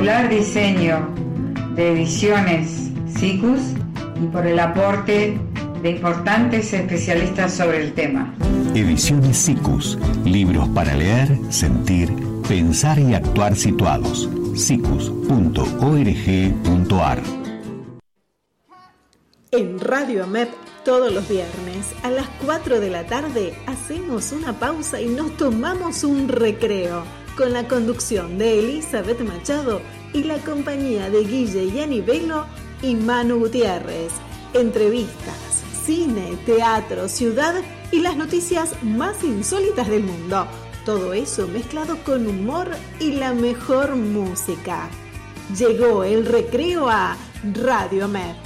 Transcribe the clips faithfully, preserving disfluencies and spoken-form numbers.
espectacular diseño de ediciones Sikus y por el aporte de importantes especialistas sobre el tema. Ediciones Sikus, libros para leer, sentir, pensar y actuar situados. sikus punto org punto ar. En Radio AMEP, todos los viernes a las cuatro de la tarde hacemos una pausa y nos tomamos un recreo con la conducción de Elizabeth Machado y la compañía de Guille Yanivelo y Manu Gutiérrez. Entrevistas, cine, teatro, ciudad y las noticias más insólitas del mundo. Todo eso mezclado con humor y la mejor música. Llegó el recreo a Radio AMEP.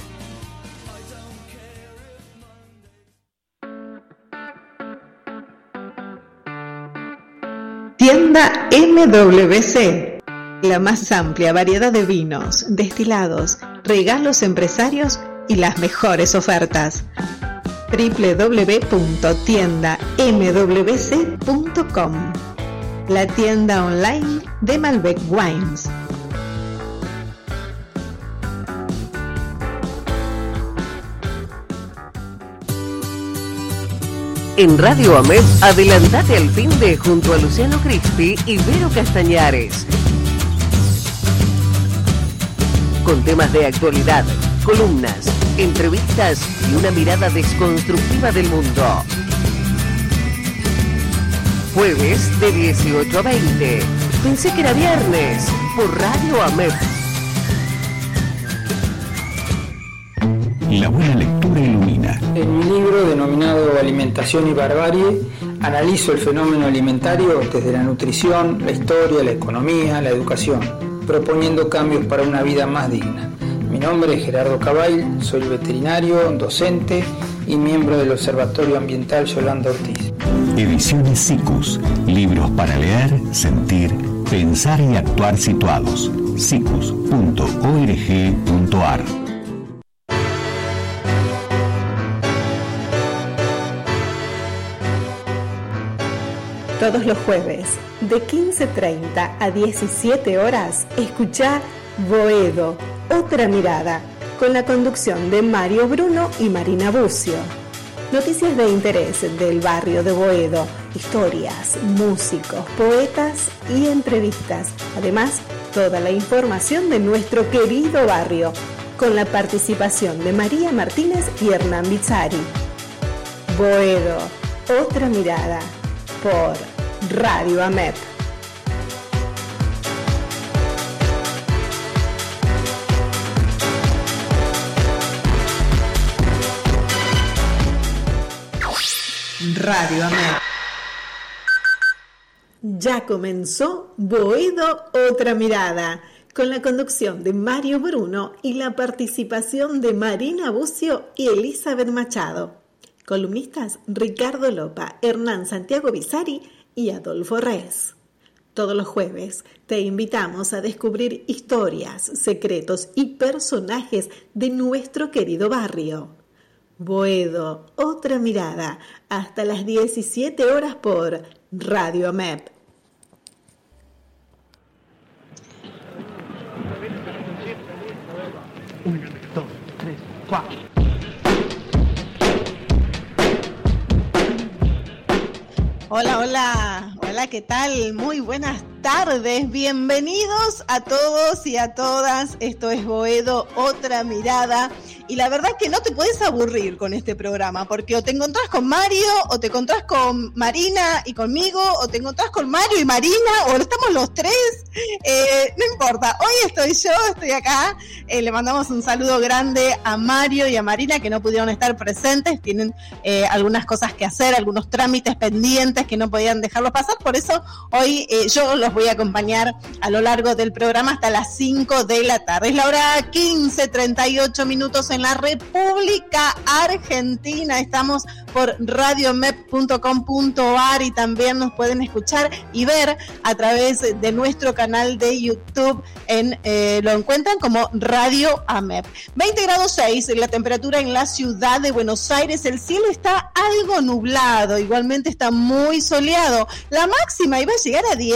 Tienda M W C, la más amplia variedad de vinos, destilados, regalos empresarios y las mejores ofertas. doble u doble u doble u punto tienda m w c punto com, la tienda online de Malbec Wines. En Radio AMEP, adelantate al fin de junto a Luciano Crispi y Vero Castañares. Con temas de actualidad, columnas, entrevistas y una mirada desconstructiva del mundo. Jueves de dieciocho a veinte. Pensé que era viernes por Radio AMEP. La buena lectura ilumina. En mi libro denominado Alimentación y Barbarie, analizo el fenómeno alimentario desde la nutrición, la historia, la economía, la educación, proponiendo cambios para una vida más digna. Mi nombre es Gerardo Cabail, soy veterinario, docente y miembro del Observatorio Ambiental Yolanda Ortiz. Ediciones Sikus, libros para leer, sentir, pensar y actuar situados. sikus punto org punto ar. Todos los jueves, de quince treinta a diecisiete horas, escuchá Boedo, otra mirada, con la conducción de Mario Bruno y Marina Bucio. Noticias de interés del barrio de Boedo, historias, músicos, poetas y entrevistas. Además, toda la información de nuestro querido barrio, con la participación de María Martínez y Hernán Bizzari. Boedo, otra mirada, por Radio AMEP. Radio AMEP. Ya comenzó Boedo, otra mirada, con la conducción de Mario Bruno y la participación de Marina Bucio y Elizabeth Machado. Columnistas Ricardo Lopa, Hernán Santiago Bizzari y Adolfo Rez. Todos los jueves te invitamos a descubrir historias, secretos y personajes de nuestro querido barrio. Boedo, otra mirada, hasta las diecisiete horas por Radio AMEP. Uno, dos, tres, cuatro. Hola, hola, hola, ¿qué tal? Muy buenas tardes, bienvenidos a todos y a todas. Esto es Boedo, otra mirada. Y la verdad es que no te puedes aburrir con este programa, porque o te encontrás con Mario, o te encontrás con Marina y conmigo, o te encontrás con Mario y Marina, o estamos los tres. Eh, no importa, hoy estoy yo, estoy acá. Eh, le mandamos un saludo grande a Mario y a Marina, que no pudieron estar presentes. Tienen eh, algunas cosas que hacer, algunos trámites pendientes que no podían dejarlos pasar. Por eso hoy eh, yo los voy a acompañar a lo largo del programa hasta las cinco de la tarde. Es la hora quince, treinta y ocho minutos en la República Argentina. Estamos por radio mep punto com punto ar y también nos pueden escuchar y ver a través de nuestro canal de YouTube. En, eh, lo encuentran como Radio AMEP. veinte grados seis la temperatura en la ciudad de Buenos Aires. El cielo está algo nublado, igualmente está muy soleado. La máxima iba a llegar a diecinueve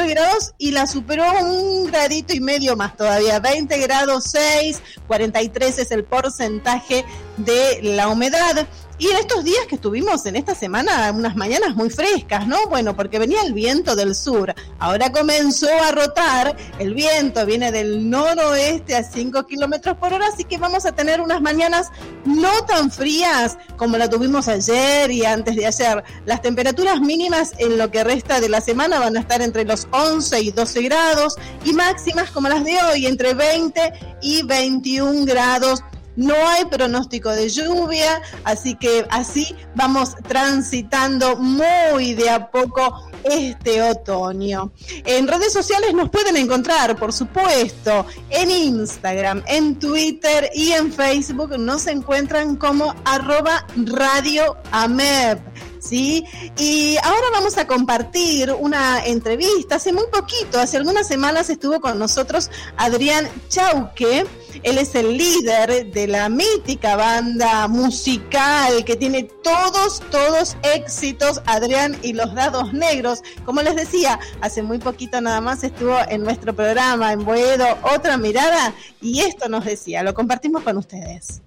diecinueve grados y la superó un gradito y medio más todavía, veinte grados seis, cuarenta y tres es el porcentaje de la humedad. Y en estos días que estuvimos en esta semana, unas mañanas muy frescas, ¿no? Bueno, porque venía el viento del sur, ahora comenzó a rotar, el viento viene del noroeste a cinco kilómetros por hora, así que vamos a tener unas mañanas no tan frías como la tuvimos ayer y antes de ayer. Las temperaturas mínimas en lo que resta de la semana van a estar entre los once y doce grados y máximas como las de hoy, entre veinte y veintiún grados. No hay pronóstico de lluvia, así que así vamos transitando muy de a poco este otoño. En redes sociales nos pueden encontrar, por supuesto, en Instagram, en Twitter y en Facebook nos encuentran como arroba Radio AMEP. ¿Sí? Y ahora vamos a compartir una entrevista. Hace muy poquito, hace algunas semanas estuvo con nosotros Adrián Chauque. Él es el líder de la mítica banda musical que tiene todos, todos éxitos, Adrián y los Dados Negros. Como les decía, hace muy poquito nada más estuvo en nuestro programa en Boedo, Otra Mirada, y esto nos decía, lo compartimos con ustedes.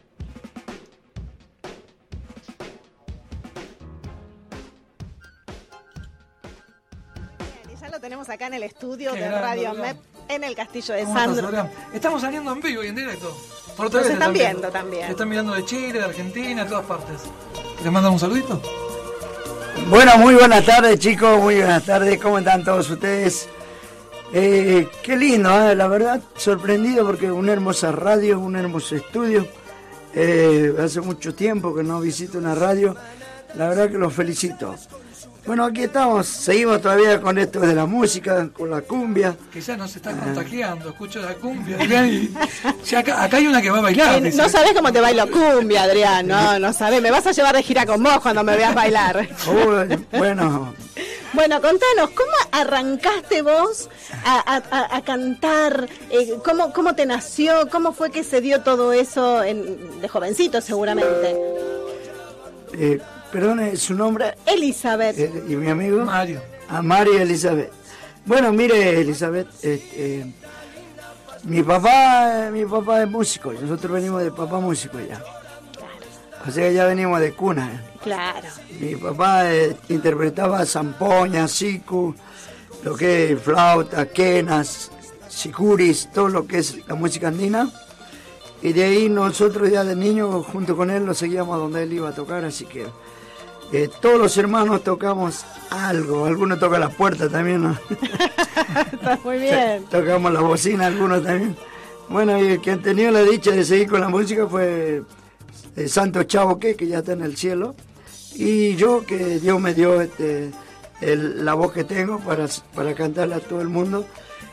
Tenemos acá en el estudio Qué de grande, Radio AMEP en el Castillo de Sandro. Estás, estamos saliendo en vivo y en directo. Por Nos están viendo también. también. Están mirando de Chile, de Argentina, de todas partes. ¿Les mandan un saludito? Bueno, muy buenas tardes, chicos. Muy buenas tardes. ¿Cómo están todos ustedes? Eh, qué lindo, ¿eh? La verdad, sorprendido porque una hermosa radio, un hermoso estudio. Eh, hace mucho tiempo que no visito una radio. La verdad que los felicito. Bueno, aquí estamos, seguimos todavía con esto de la música, con la cumbia. Que ya nos está contagiando, escucho la cumbia. Y ya acá, acá hay una que va a bailar. Eh, no sabes cómo te bailo cumbia, Adrián, no, no sabes. Me vas a llevar de gira con vos cuando me veas bailar. Uh, bueno. Bueno, contanos, ¿cómo arrancaste vos a, a, a cantar? Eh, ¿cómo, ¿Cómo te nació? ¿Cómo fue que se dio todo eso en, de jovencito seguramente? Eh... Perdón, ¿su nombre? Elizabeth. Eh, ¿Y mi amigo? Mario. Ah, Mario Elizabeth. Bueno, mire, Elizabeth, eh, eh, mi papá mi papá es músico, nosotros venimos de papá músico ya. Claro. O sea, ya venimos de cuna. ¿eh? Claro. Mi papá eh, interpretaba zampoña, siku, lo que es flauta, quenas, sicuris, todo lo que es la música andina. Y de ahí nosotros ya de niños, junto con él, lo seguíamos donde él iba a tocar, así que... Eh, todos los hermanos tocamos algo, algunos tocan la puerta también, ¿no? Está muy bien. Tocamos la bocina, algunos también. Bueno, y el que han tenido la dicha de seguir con la música fue el Santo Chauque, que ya está en el cielo, y yo, que Dios me dio este, el, la voz que tengo para, para cantarle a todo el mundo,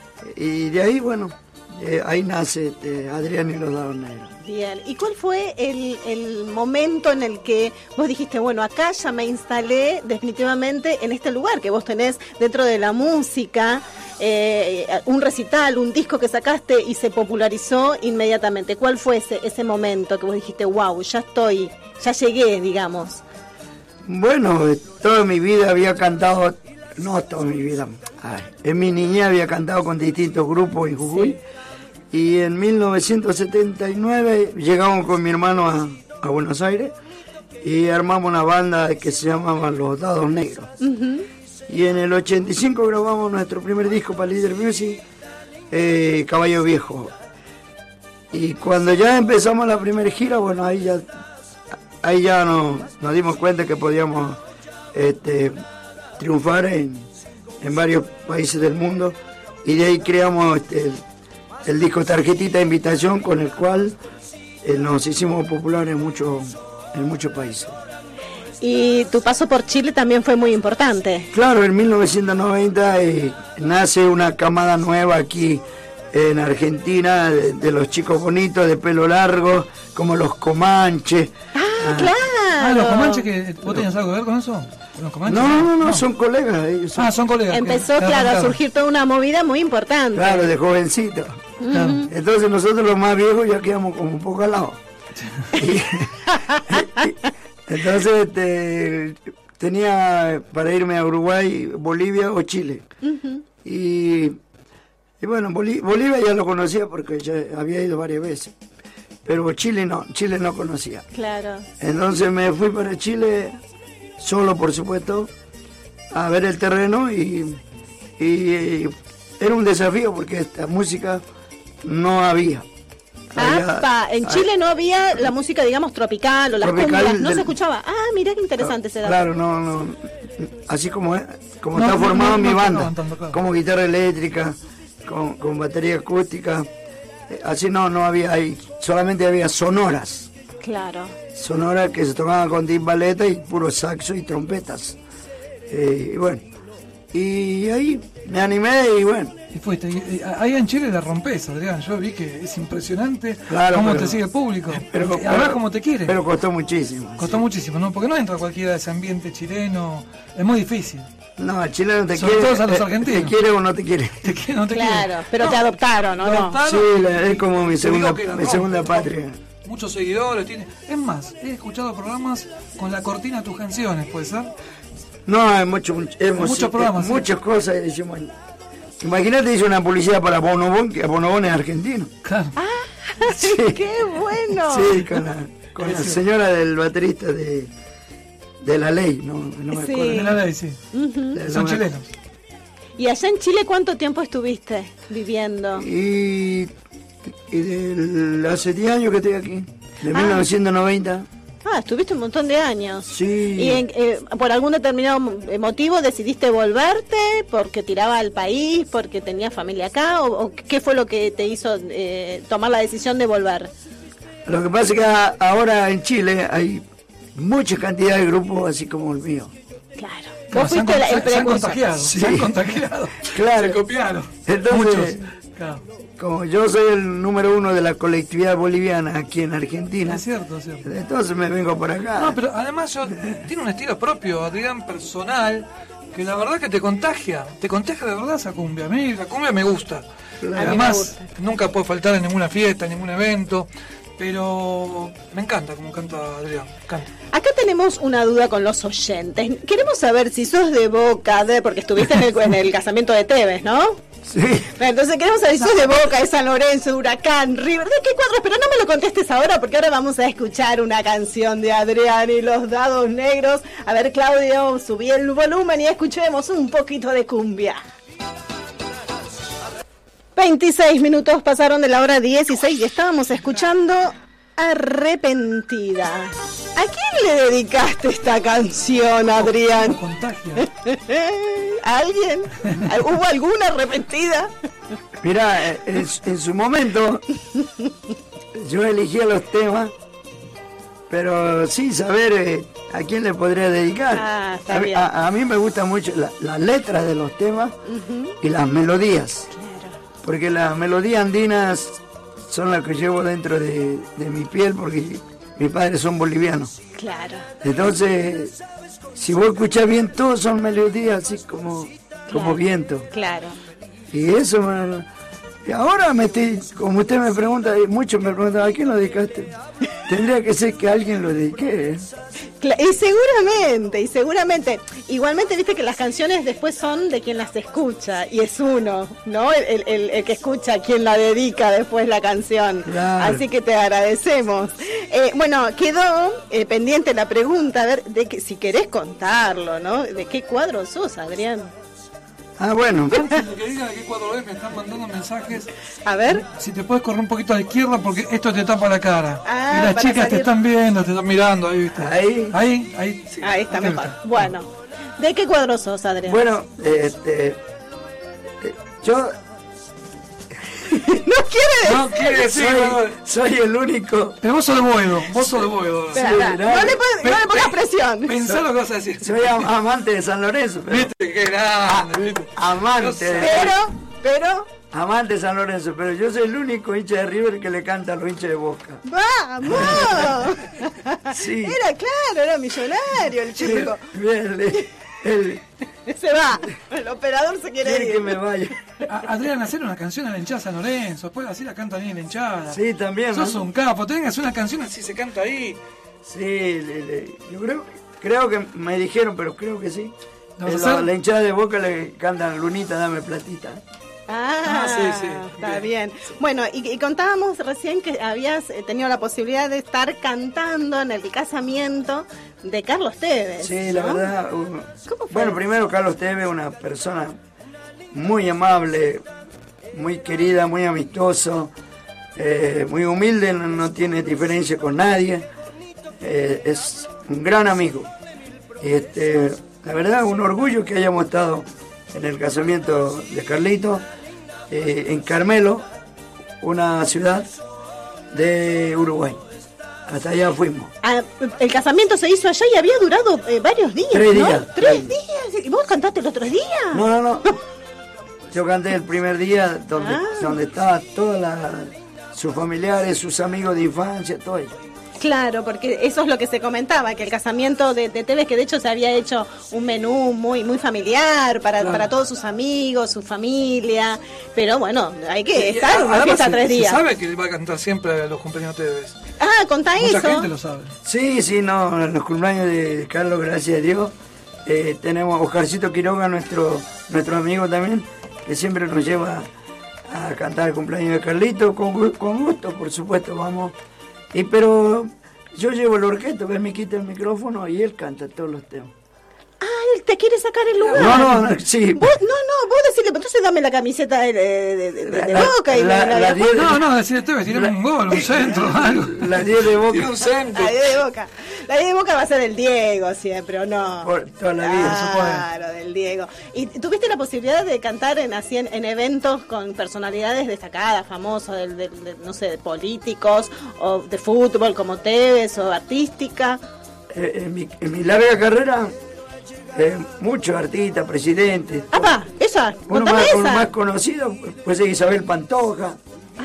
y de ahí, bueno, eh, ahí nace este, Adrián y los Dados Negros. Bien, ¿y cuál fue el, el momento en el que vos dijiste, bueno, acá ya me instalé definitivamente en este lugar que vos tenés dentro de la música, eh, un recital, un disco que sacaste y se popularizó inmediatamente? ¿Cuál fue ese, ese momento que vos dijiste, wow, ya estoy, ya llegué, digamos? Bueno, toda mi vida había cantado, no toda mi vida, ay, en mi niñez había cantado con distintos grupos en Jujuy. ¿Sí? Y en mil novecientos setenta y nueve llegamos con mi hermano a, a Buenos Aires y armamos una banda que se llamaba Los Dados Negros. Uh-huh. Y en el ochenta y cinco grabamos nuestro primer disco para Líder Music, eh, Caballo Viejo. Y cuando ya empezamos la primera gira, bueno, ahí ya, ahí ya nos, nos dimos cuenta que podíamos este, triunfar en, en varios países del mundo. Y de ahí creamos... Este, el, el disco Tarjetita de Invitación, con el cual eh, nos hicimos populares en, mucho, en muchos países. Y tu paso por Chile también fue muy importante. Claro, en mil novecientos noventa eh, nace una camada nueva aquí en Argentina, de, de los chicos bonitos de pelo largo, como los Comanches. Ah, ah claro. Ah, los Comanches, que ¿vos tenías algo que ver con eso? ¿Los Comanches? No, no, no, no, son colegas. Ellos son... Ah, son colegas. Empezó, claro, claro, a surgir toda una movida muy importante. Claro, de jovencito. Uh-huh. Entonces nosotros los más viejos ya quedamos como un poco al lado. y, y, entonces este, tenía para irme a Uruguay, Bolivia o Chile. Uh-huh. Y, y bueno, Bolí- Bolivia ya lo conocía porque ya había ido varias veces. Pero Chile no, Chile no conocía. Claro. Entonces me fui para Chile, solo por supuesto, a ver el terreno y, y, y era un desafío porque esta música no había. Allá- ¡Apa! En Chile no había la música, digamos, tropical o las Tropical cumbias, no del- se escuchaba. Ah, mirá qué interesante ese dato. Claro, no, no, así como, es- como No, está no, formado no, mi no banda, tocaban tanto, claro. como guitarra eléctrica, con, con batería acústica, eh, así no, no había ahí, solamente había sonoras, Claro. sonoras que se tocaban con timbaleta y puro saxo y trompetas. Eh, y bueno, y ahí me animé y bueno. Y fuiste, y- y ahí en Chile la rompes, Adrián. Yo vi que es impresionante Claro, cómo pero- te sigue el público. Pero, y además cómo te quiere. Pero costó muchísimo. Costó muchísimo, ¿no? Porque no entra cualquiera de ese ambiente chileno. Es muy difícil. No, el chileno te Sobre quiere, todo a los eh, argentinos. te quiere o no te quiere. Te quiere, no te Claro, quiere. pero No, te adoptaron, ¿o te no? adoptaron. Sí, la- es como mi Te segunda, digo que la mi rompe, segunda rompe. patria. Muchos seguidores tiene. Es más, he escuchado programas con la cortina de tus canciones, ¿puede ser? No, hay mucho, hemos, muchos programas, eh, sí. muchas cosas. Decimos, imagínate, hice una publicidad para Bonobón, que Bonobón es argentino. Claro. Sí, ¡Qué bueno! sí, con la, con la señora del baterista de, de La Ley, no, no me Sí. acuerdo. De la ley, sí. Ujú. No Son me- chilenos. ¿Y allá en Chile cuánto tiempo estuviste viviendo? Y, y del- hace diez años que estoy aquí, de Ah. mil novecientos noventa. Ah, estuviste un montón de años. Sí. ¿Y en- eh, por algún determinado mo- eh, motivo decidiste volverte? ¿Porque tiraba al país? ¿Porque tenías familia acá? ¿O, o qué fue lo que te hizo eh, tomar la decisión de volver? Lo que pasa es que a- ahora en Chile hay mucha cantidad de grupos así como el mío. Claro. Claro, Vos se han, fuiste la- con- el se- se han precursor. contagiado. Sí. Se han contagiado. Claro. Se copiaron. Entonces- Muchos. Claro. Como yo soy el número uno de la colectividad boliviana aquí en Argentina, Es cierto, es cierto. entonces me vengo por acá. No, pero además yo, tiene un estilo propio, Adrián, personal, que la verdad que te contagia. Te contagia de verdad esa cumbia. A mí la cumbia me gusta. Claro. A mí me Además, gusta. nunca puede faltar en ninguna fiesta, en ningún evento. Pero me encanta como canta Adrián. Canta. Acá tenemos una duda con los oyentes. Queremos saber si sos de Boca, de, porque estuviste en el, en el casamiento de Tevez, ¿no? Sí. Entonces queremos saber si sos de Boca, de San Lorenzo, de Huracán, River, ¿de qué cuadros? Pero no me lo contestes ahora porque ahora vamos a escuchar una canción de Adrián y los Dados Negros. A ver, Claudio, subí el volumen y escuchemos un poquito de cumbia. veintiséis minutos pasaron de la hora dieciséis y estábamos escuchando Arrepentida. ¿A quién le dedicaste esta canción, Adrián? Como contagia. ¿A alguien? ¿Hubo alguna arrepentida? Mira, eh, en, en su momento yo elegía los temas, pero sin saber eh, a quién le podría dedicar. Ah, está a, mí- bien. a- a mí me gustan mucho la- las letras de los temas y las melodías, porque las melodías andinas son las que llevo dentro de, de mi piel, porque mis padres son bolivianos. Claro. Entonces, si vos escuchás bien, todos son melodías así como, como viento. Claro. Y eso, man, y ahora me estoy, como usted me pregunta, y muchos me preguntan, ¿a quién lo dedicaste? Tendría que ser que a alguien lo dediqué. ¿eh? Cla- Y seguramente, y seguramente, igualmente viste que las canciones después son de quien las escucha, y es uno, ¿no? El, el- el que escucha, quien la dedica después la canción. Claro. Así que te agradecemos. Eh, bueno, quedó eh, pendiente la pregunta, a ver, de que, si querés contarlo, ¿no? ¿De qué cuadro sos, Adrián? Ah, bueno. Antes de que diga de qué cuadro es, me están mandando mensajes. A ver. Si te puedes correr un poquito a la izquierda porque esto te tapa la cara. Ah, y las para chicas te salir. están viendo, te están mirando ahí, ¿viste? Ahí. Ahí, ahí. sí. Ahí está Acá mejor. Bueno, ¿de qué cuadro sos, Adrián? Bueno, este, eh, yo no quiere decir. No quiere decir, soy, soy el único, pero vos sos de Boedo, vos sos de Boedo. Espera, Sí, espera, no, no, le, pon- no le pongas presión. Pensá lo que vas a decir. soy am- amante de San Lorenzo, pero, Viste, qué grande, viste. amante, de- Pero, pero, amante de San Lorenzo, pero yo soy el único hincha de River que le canta a los hinchas de Boca. ¡vamos! Sí. Era claro, era millonario el chico. Bien, le- él Se va, el operador se quiere quiere ir. que me vaya. A- Adrián, hacer una canción a la hinchada San Lorenzo, después así la canta bien en la hinchada. Sí, también. Sos ¿no? un capo, tenés que hacer una canción así se canta ahí. Sí, le- le- yo creo, creo que me dijeron, pero creo que sí, ¿Lo vas a La, hacer? la hinchada de Boca le cantan Lunita, dame platita. Ah, Ah, sí, sí, está bien. bien. Bueno, y, y contábamos recién que habías eh, tenido la posibilidad de estar cantando en el casamiento de Carlos Tevez. Sí, la ¿no? verdad. uh, ¿Cómo fue? Bueno, primero Carlos Tevez, una persona muy amable, muy querida, muy amistoso, eh, muy humilde, no, no tiene diferencia con nadie. Eh, es un gran amigo. Este, la verdad, un orgullo que hayamos estado en el casamiento de Carlito, eh, en Carmelo, una ciudad de Uruguay. Hasta allá fuimos. Ah, el casamiento se hizo allá y había durado eh, varios días, Tres ¿no? días. Tres días. ¿Y vos cantaste el otro día? No, no, no. Yo canté el primer día donde, Ah. donde estaba todos sus familiares, sus amigos de infancia, todo ello. Claro, porque eso es lo que se comentaba, que el casamiento de, de Tevez, que de hecho se había hecho un menú muy muy familiar para, Claro. para todos sus amigos, su familia, pero bueno, hay que Y, estar una además, fiesta se- tres se días. sabe que va a cantar siempre a los cumpleaños de Tevez. Ah, contá Mucha eso. gente lo sabe. Sí, sí, no, en los cumpleaños de Carlos, gracias a Dios, eh, tenemos a Oscarcito Quiroga, nuestro, nuestro amigo también, que siempre nos lleva a cantar el cumpleaños de Carlito, con, gu- con gusto, por supuesto, vamos. Y pero yo llevo la orquesta, él me quita el micrófono y él canta todos los temas. Ah, él te quiere sacar el lugar. No, no, no, sí. Vos, no, no, vos decirle, entonces dame la camiseta de, de, de- de- de La- Boca y la- me la, la diez- No, no, decir Tevez, tirame un gol, un centro, algo. La diez de Boca. Tira un centro. La de Boca. La de Boca va a ser el Diego siempre, ¿o no? Por toda la vida, Claro, del Diego. ¿Y tuviste la posibilidad de cantar en así en, en eventos con personalidades destacadas, famosas, del, del- del, no sé, de políticos o de fútbol como Tevez o artística? Eh, en, mi, en mi larga carrera, eh, muchos artistas, presidentes. ¡Apa! ¡Esa! Uno ¡Contame más, uno esa! más conocido, pues es Isabel Pantoja,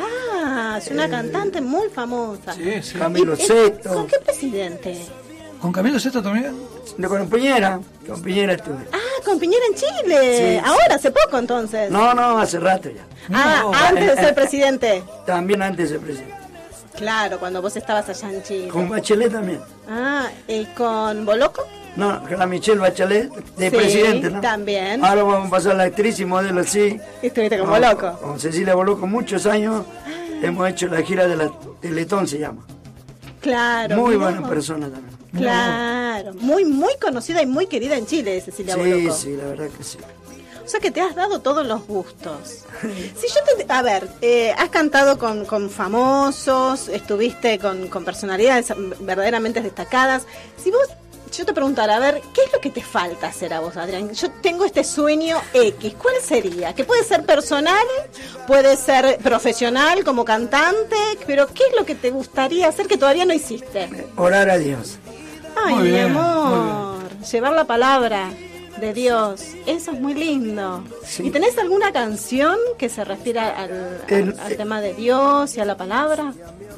Ah, es una Eh, cantante muy famosa. Sí, sí. Camilo ¿Y- y- Sesto, ¿Con qué presidente? ¿Con Camilo Sesto también? de con Piñera, con Piñera estuve. Ah, con Piñera en Chile. Sí, Ahora, hace poco entonces. No, no, hace rato ya. Ah, No. antes de Eh, ser eh, presidente. También antes de presidente. Claro, cuando vos estabas allá en Chile. Con Bachelet también. Ah, ¿y con Boloco? No, con la Michelle Bachelet, de Sí, presidente, ¿no? también. Ahora vamos a pasar a la actriz y modelo, sí. Estuviste con Con- Boloco. Con Cecilia Boloco, muchos años. Hemos hecho la gira de la Teletón, se llama. Claro. Muy mirá buena vos. persona también. Claro. Muy, muy conocida y muy querida en Chile, Cecilia Sí, Boloco. sí, la verdad que sí. O sea que te has dado todos los gustos. Si yo te, a ver, eh, has cantado con, con famosos, estuviste con, con personalidades verdaderamente destacadas. Si vos, yo te preguntara, a ver, ¿qué es lo que te falta hacer a vos, Adrián? Yo tengo este sueño X, ¿cuál sería? Que puede ser personal, puede ser profesional como cantante, pero ¿qué es lo que te gustaría hacer que todavía no hiciste? Orar a Dios. Ay, Muy mi bien, amor, llevar la palabra de Dios, eso es muy lindo. Sí. ¿Y tenés alguna canción que se refiera al, El- al- al tema de Dios y a la palabra?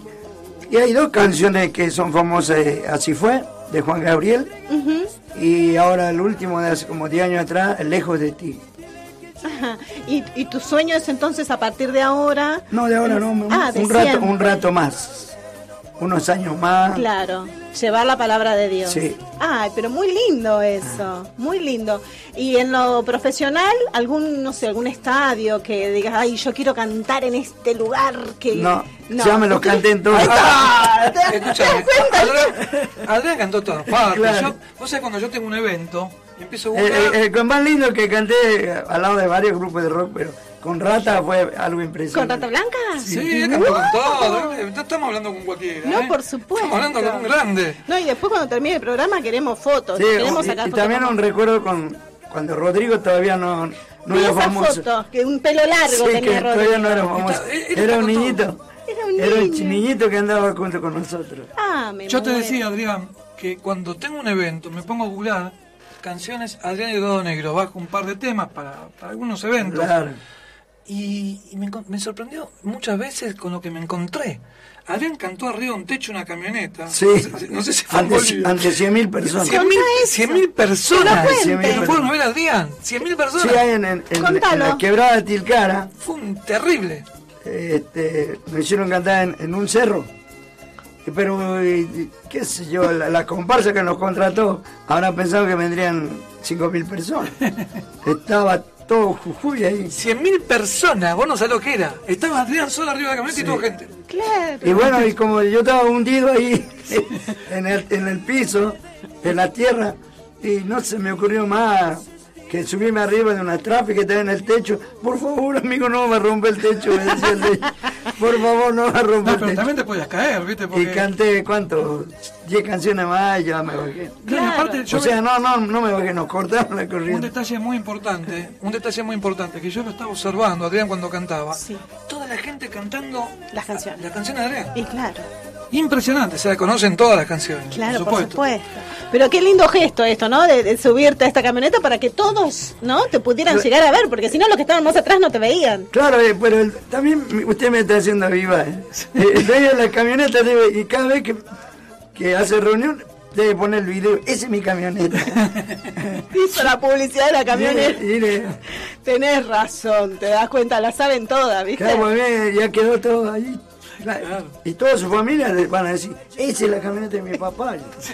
Y hay dos canciones que son famosas, eh, Así fue, de Juan Gabriel, Ujú. y ahora el último de hace como diez años atrás, Lejos de ti. Ajá. ¿Y, y tu sueño es entonces a partir de ahora? No, de ahora no, un, Ah, de un rato, siempre. un rato más, unos años más. Claro, llevar la palabra de Dios. Sí. Ay, pero muy lindo eso, muy lindo. Y en lo profesional, algún, no sé, algún estadio que digas, ay, yo quiero cantar en este lugar que... No, ya me lo canté en todo. Ahí está. ¿Te- te Escúchame, das cuenta? Adrián, Adrián cantó todas partes. Claro. Yo, vos sabés, cuando yo tengo un evento y empiezo a El, buscar... el- el con más lindo que canté eh, al lado de varios grupos de rock, pero con Rata fue algo ¿Con impresionante. Rata Blanca? Sí, cantó con todo. No estamos hablando con cualquiera. No, ¿eh? por supuesto. Estamos hablando con un grande. No, y después cuando termine el programa queremos fotos. Sí, queremos y, sacar y fotos también con- un recuerdo con cuando Rodrigo todavía no, no Vi era esa famoso. foto, que un pelo largo Sí, tenía que Rodrigo. todavía no era famoso. Está- él- él Era un cantó todo. niñito. Era un Era un niño. niñito que andaba junto con nosotros. Ah, me Yo te muero. decía, Adrián, que cuando tengo un evento me pongo a googlear canciones Adrián y Eduardo Negro, bajo un par de temas para, para algunos eventos. Claro. Y, y me, encon- me sorprendió muchas veces con lo que me encontré. Adrián cantó arriba de un techo de una camioneta. Sí. No sé, no sé si fue en Ante, Bolivia. ante cien mil personas. cien mil, Contá eso. cien mil personas. Que lo cuente. Que fueron a ver a Adrián. cien mil personas. Sí, hay en, en- en- Contalo. en la quebrada de Tilcara, Fue un terrible. este, me hicieron cantar en, en un cerro. pero eh, qué sé yo, la, la comparsa que nos contrató, habrán pensado que vendrían cinco mil personas. Estaba todo Jujuy ahí. cien mil personas, vos no sabés lo que era. Estaba Adrián solo arriba de la camioneta sí. y toda gente. Claro. Y bueno, y como yo estaba hundido ahí en el, en el piso, en la tierra, y no se me ocurrió más que subirme arriba de una trapa y que estaba en el techo. Por favor, amigo, no me rompe el techo, me decía el techo. Por favor, no me rompe no, el techo. Pero también te podías caer, ¿viste? Porque... Y canté, ¿cuánto? diez canciones más, ya me bajé. Claro. Aparte, yo o sea, no, no, no me bajé, nos cortaron la corriente. Un detalle muy importante, un detalle muy importante, que yo lo estaba observando, Adrián, cuando cantaba. Sí. Toda la gente cantando las canciones. Las canciones de Adrián. Y claro. Impresionante, o sea, conocen todas las canciones. Claro, por supuesto. Por supuesto. Pero qué lindo gesto esto, ¿no? De, de subirte a esta camioneta para que todos, ¿no? Te pudieran claro. llegar a ver, porque si no los que estaban más atrás no te veían. Claro, eh, pero el, también usted me está haciendo viva, ¿eh? El dueño de la camioneta debe, y cada vez que, que hace reunión debe poner el video, esa es mi camioneta. Hizo la publicidad de la camioneta. Mire, mire. Tenés razón, te das cuenta, la saben todas, ¿viste? Claro, bien, ya quedó todo ahí. Claro. Y toda su familia van a decir, esa es la camioneta de mi papá.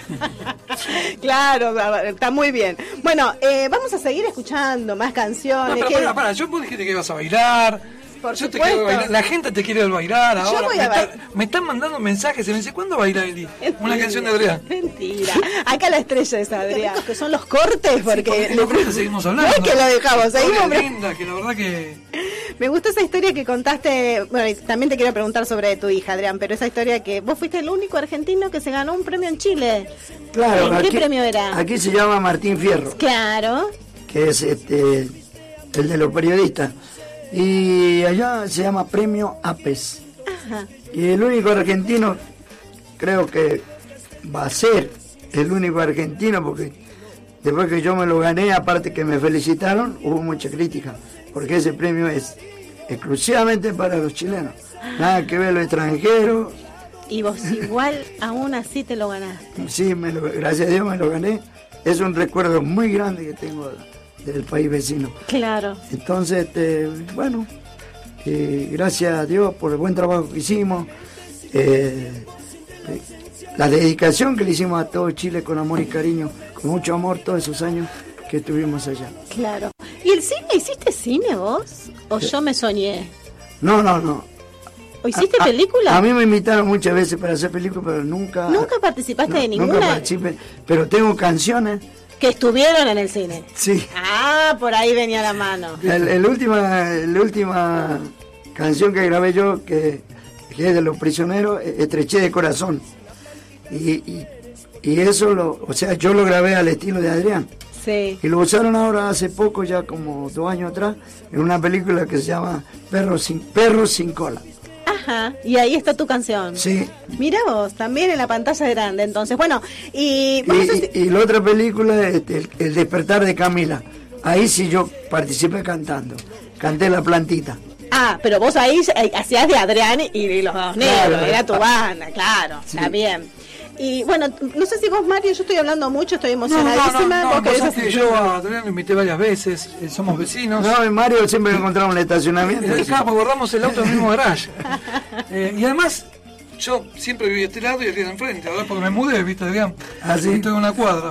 Claro, está muy bien. Bueno, eh, vamos a seguir escuchando más canciones. No, pero que... para, para, yo vos dijiste que ibas a bailar. Por yo te supuesto. quiero bailar. La gente te quiere ver bailar ahora. Yo voy me, a está, me están mandando mensajes y me dice, ¿cuándo baila Eli? Mentira, una canción de Adrián. Mentira. Acá la estrella es Adrián. Que son los cortes, porque... Sí, porque seguimos hablando. No es que lo dejamos, seguimos. Es linda, que la verdad que... Me gustó esa historia que contaste. Bueno, y también te quiero preguntar sobre tu hija, Adrián, pero esa historia que vos fuiste el único argentino que se ganó un premio en Chile. Claro. ¿En qué aquí, premio era? Aquí se llama Martín Fierro. Claro. Que es este el de los periodistas. Y allá se llama Premio APES. Ajá. Y el único argentino, creo que va a ser el único argentino, porque después que yo me lo gané, aparte que me felicitaron, hubo mucha crítica, porque ese premio es exclusivamente para los chilenos, nada que ver los extranjeros. Y vos igual aún así te lo ganaste. Sí, me lo, gracias a Dios me lo gané. Es un recuerdo muy grande que tengo del país vecino. Claro. Entonces, este, bueno, eh, gracias a Dios por el buen trabajo que hicimos, eh, eh, la dedicación que le hicimos a todo Chile con amor y cariño, con mucho amor todos esos años que estuvimos allá. Claro. ¿Y el cine? ¿Hiciste cine vos? ¿O yo me soñé? No, no, no. ¿O hiciste a, película? A, a mí me invitaron muchas veces para hacer películas, pero nunca... ¿Nunca participaste no, de ninguna? Nunca participé, pero tengo canciones... Que estuvieron en el cine. Sí. Ah, por ahí venía la mano. El, el última, la última canción que grabé yo, que, que es de Los Prisioneros, Estreché de Corazón. Y, y, y eso, lo, o sea, yo lo grabé al estilo de Adrián. Sí. Y lo usaron ahora hace poco, ya como dos años atrás, en una película que se llama Perros sin, Perros sin Cola. Ajá, y ahí está tu canción. Sí. Mira vos, también en la pantalla grande, entonces. Bueno, y... Y, a... y, y la otra película es el, el Despertar de Camila. Ahí sí yo participé cantando. Canté La Plantita. Ah, pero vos ahí hacías de Adrián y los dos negros, claro, era tu banda, claro, sí. Está bien. Y bueno, no sé si vos, Mario, yo estoy hablando mucho, estoy emocionadísima. No, no, no, ¿Vos no, querés no que yo a Adrián lo invité varias veces, eh, somos vecinos. No, en Mario siempre lo encontramos en el estacionamiento. Eh, claro, porque guardamos el auto en el mismo garage. Eh, y además, yo siempre viví de este lado y Adrián enfrente, ahora porque me mudé, ¿viste, Adrián? ¿Ah, sí? Estoy en una cuadra.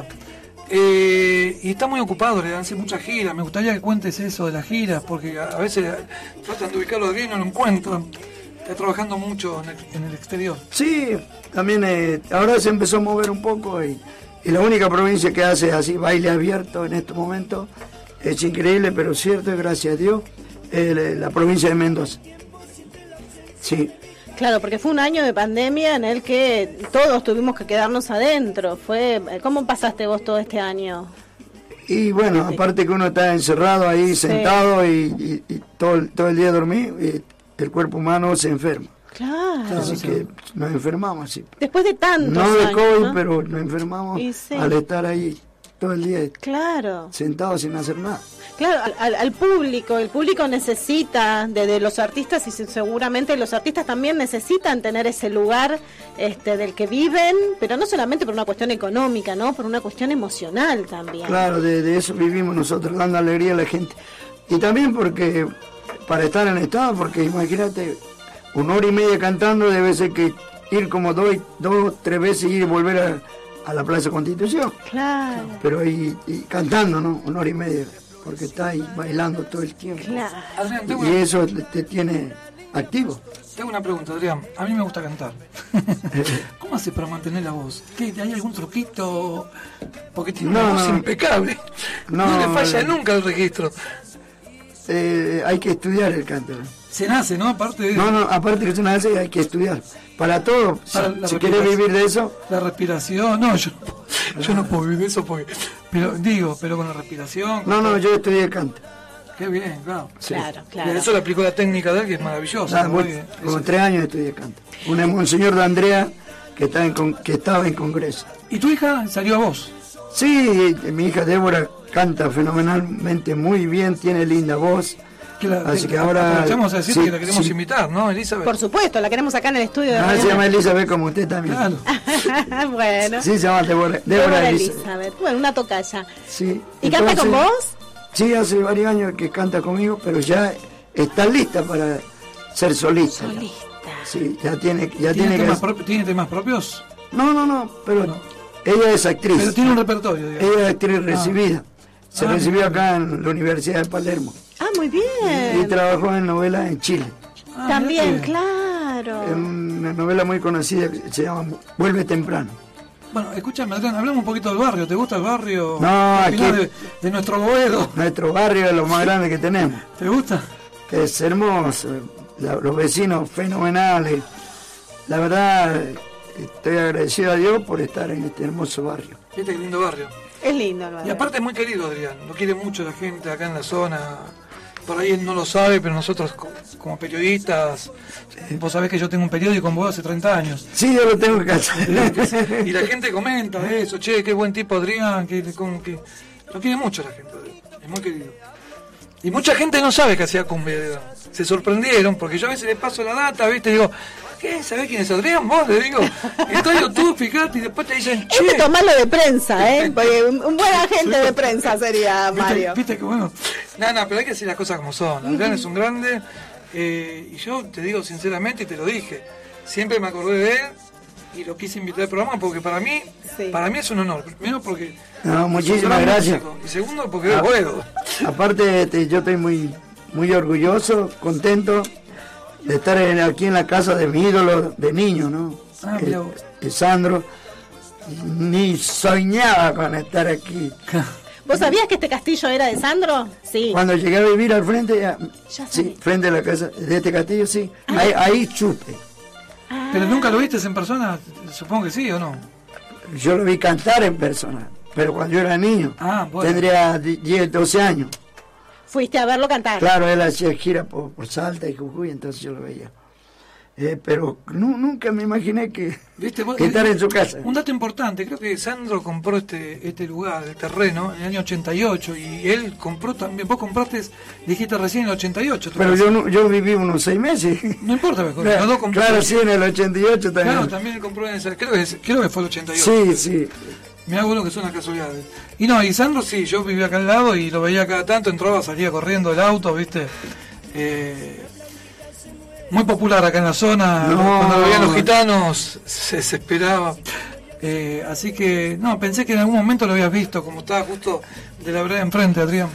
Eh, y está muy ocupado, le hace muchas giras. Me gustaría que cuentes eso de las giras, porque a, a veces tratan de ubicarlo a Adrián y no lo encuentran. Está trabajando mucho en el, en el exterior. Sí, también eh, ahora se empezó a mover un poco y, y la única provincia que hace así baile abierto en estos momentos, es increíble pero cierto, y gracias a Dios, es la provincia de Mendoza. Sí. Claro, porque fue un año de pandemia en el que todos tuvimos que quedarnos adentro. Fue, ¿cómo pasaste vos todo este año? Y bueno, aparte que uno está encerrado ahí, sí. sentado y, y, y todo, todo el día dormido, y el cuerpo humano se enferma. Claro. Así que nos enfermamos, sí. Después de tantos No de años, COVID, ¿no? pero nos enfermamos sí. al estar ahí todo el día. Claro. Sentados sin hacer nada. Claro, al, al, al público, el público necesita de, de los artistas y seguramente los artistas también necesitan tener ese lugar este, del que viven, pero no solamente por una cuestión económica, ¿no? Por una cuestión emocional también. Claro, de, de eso vivimos nosotros, dando alegría a la gente. Y también porque, para estar en estado, porque imagínate, una hora y media cantando debe ser que ir como dos, dos tres veces ir y volver a, a la Plaza Constitución. Claro. Pero ahí y cantando, ¿no? Una hora y media, porque está ahí bailando todo el tiempo. Claro. Adrián, tengo Y una, eso te, te tiene activo. tengo una pregunta, Adrián. A mí me gusta cantar. ¿Cómo haces para mantener la voz? ¿Qué, ¿Hay algún truquito? Porque tiene No, una voz no. impecable. No, No, le falla eh. nunca el registro. Eh, hay que estudiar el canto. Se nace, ¿no? Aparte de No, no, aparte que es una hace hay que estudiar. Para todo, Para si, la si querés respiración. vivir de eso, la respiración. No, yo, yo no puedo vivir de eso porque... Pero digo, pero con la respiración... no, no, yo estudié canto. Qué bien, claro. Claro, Y claro. eso le aplicó la técnica de él, que es maravillosa. Ah, muy voy- bien. como Eso. tres años estudié canto. Un monseñor de Andrea que, está en, con- que estaba en Congreso. ¿Y tu hija salió a vos? Sí, mi hija Débora canta fenomenalmente muy bien, tiene linda voz. Que la- Así que que ahora- aprovechamos a decir sí, que la queremos sí. invitar, ¿no, Elizabeth? Por supuesto, la queremos acá en el estudio de Ah, Radio se llama Nacional. Elizabeth como usted también. Claro. Bueno. Sí, se llama Débora, Débora Débora Elizabeth. Elizabeth. Bueno, una tocaya. Sí. ¿Y canta con Entonces, vos? Sí, hace varios años que canta conmigo, pero ya está lista para ser solista. Solista. Sí, ya tiene, ya ¿Tiene, tiene temas que... propi- ¿Tiene temas propios? No, no, no, pero No. ella es actriz. Pero tiene un repertorio, digamos. Ella es actriz recibida. Se Ah, recibió mira. acá en la Universidad de Palermo. Ah, muy Y bien. trabajó en novelas en Chile. Ah, También, mirá que- claro. En una novela muy conocida que se llama Vuelve temprano. Bueno, escúchame, Adrián, hablamos un poquito del barrio. ¿Te gusta el barrio? No, ¿Qué opinás aquí- de, de nuestro Boedo? Nuestro barrio es lo más grande que tenemos. ¿Te gusta? Es hermoso. La- los vecinos fenomenales. La verdad, estoy agradecido a Dios por estar en este hermoso barrio. Viste qué lindo barrio. Es lindo el Y barrio. aparte es muy querido, Adrián. Lo quiere mucho la gente acá en la zona. Por ahí él no lo sabe, pero nosotros co- como periodistas, vos sabés que yo tengo un periódico en Boedo hace treinta años. Sí, yo lo tengo que hacer. Y la gente comenta eso, che, qué buen tipo Adrián, que, como que lo quiere mucho la gente, es muy querido. Y mucha gente no sabe que hacía cumbia, Adrián. Se sorprendieron, porque yo a veces le paso la data, viste, y digo, ¿qué? ¿Sabés quién es Adrián? Vos le digo, está en YouTube, fíjate, y después te dicen, Hay que che. tomarlo de prensa, ¿eh? Porque un, un buen agente de prensa sería ¿Viste, Mario. viste que bueno? Nada, nada, pero hay que decir las cosas como son. Adrián es un grande, eh, y yo te digo sinceramente, y te lo dije, siempre me acordé de él y lo quise invitar al programa porque para mí, Sí. para mí es un honor. Primero porque No, es un muchísimas gran gracias. músico, y segundo porque es Boedo. Aparte, este, yo estoy muy, muy orgulloso, contento de estar en- aquí en la casa de mi ídolo de niño, ¿no? Ah, Eh, mirá vos. eh, Sandro. Ni soñaba con estar aquí. ¿Vos sabías que este castillo era de Sandro? Sí. Cuando llegué a vivir al frente, ya- Ya sí, sabía. frente a la casa de este castillo, sí, ahí, ahí chupe. Ah, Pero nunca lo viste en persona, supongo que sí o no. Yo lo vi cantar en persona, pero cuando yo era niño, Ah, bueno. tendría diez, doce años. fuiste a verlo cantar. Claro, él hacía gira por, por Salta y Jujuy, entonces yo lo veía. Eh, pero nu- nunca me imaginé que, ¿Viste? Vos- que estar en su casa. Un dato importante, creo que Sandro compró este este lugar, el terreno, en el año ochenta y ocho, y él compró también, vos compraste, dijiste recién en el ochenta y ocho. tu Pero casa. yo, no- yo viví unos seis meses. No importa, mejor, los dos compró. Claro, sí, en el ochenta y ocho también. Claro, también él compró en esa, creo que, es- creo que fue el ochenta y ocho. Sí, sí. Me hago lo que son las casualidades. Y no, y Sandro sí, yo vivía acá al lado y lo veía cada tanto, entraba, salía corriendo del auto, ¿viste? Eh, muy popular acá en la zona, No. cuando lo veían los gitanos se desesperaba. Eh, así que, no, pensé que en algún momento lo habías visto, como estaba justo de la vereda enfrente, Adrián.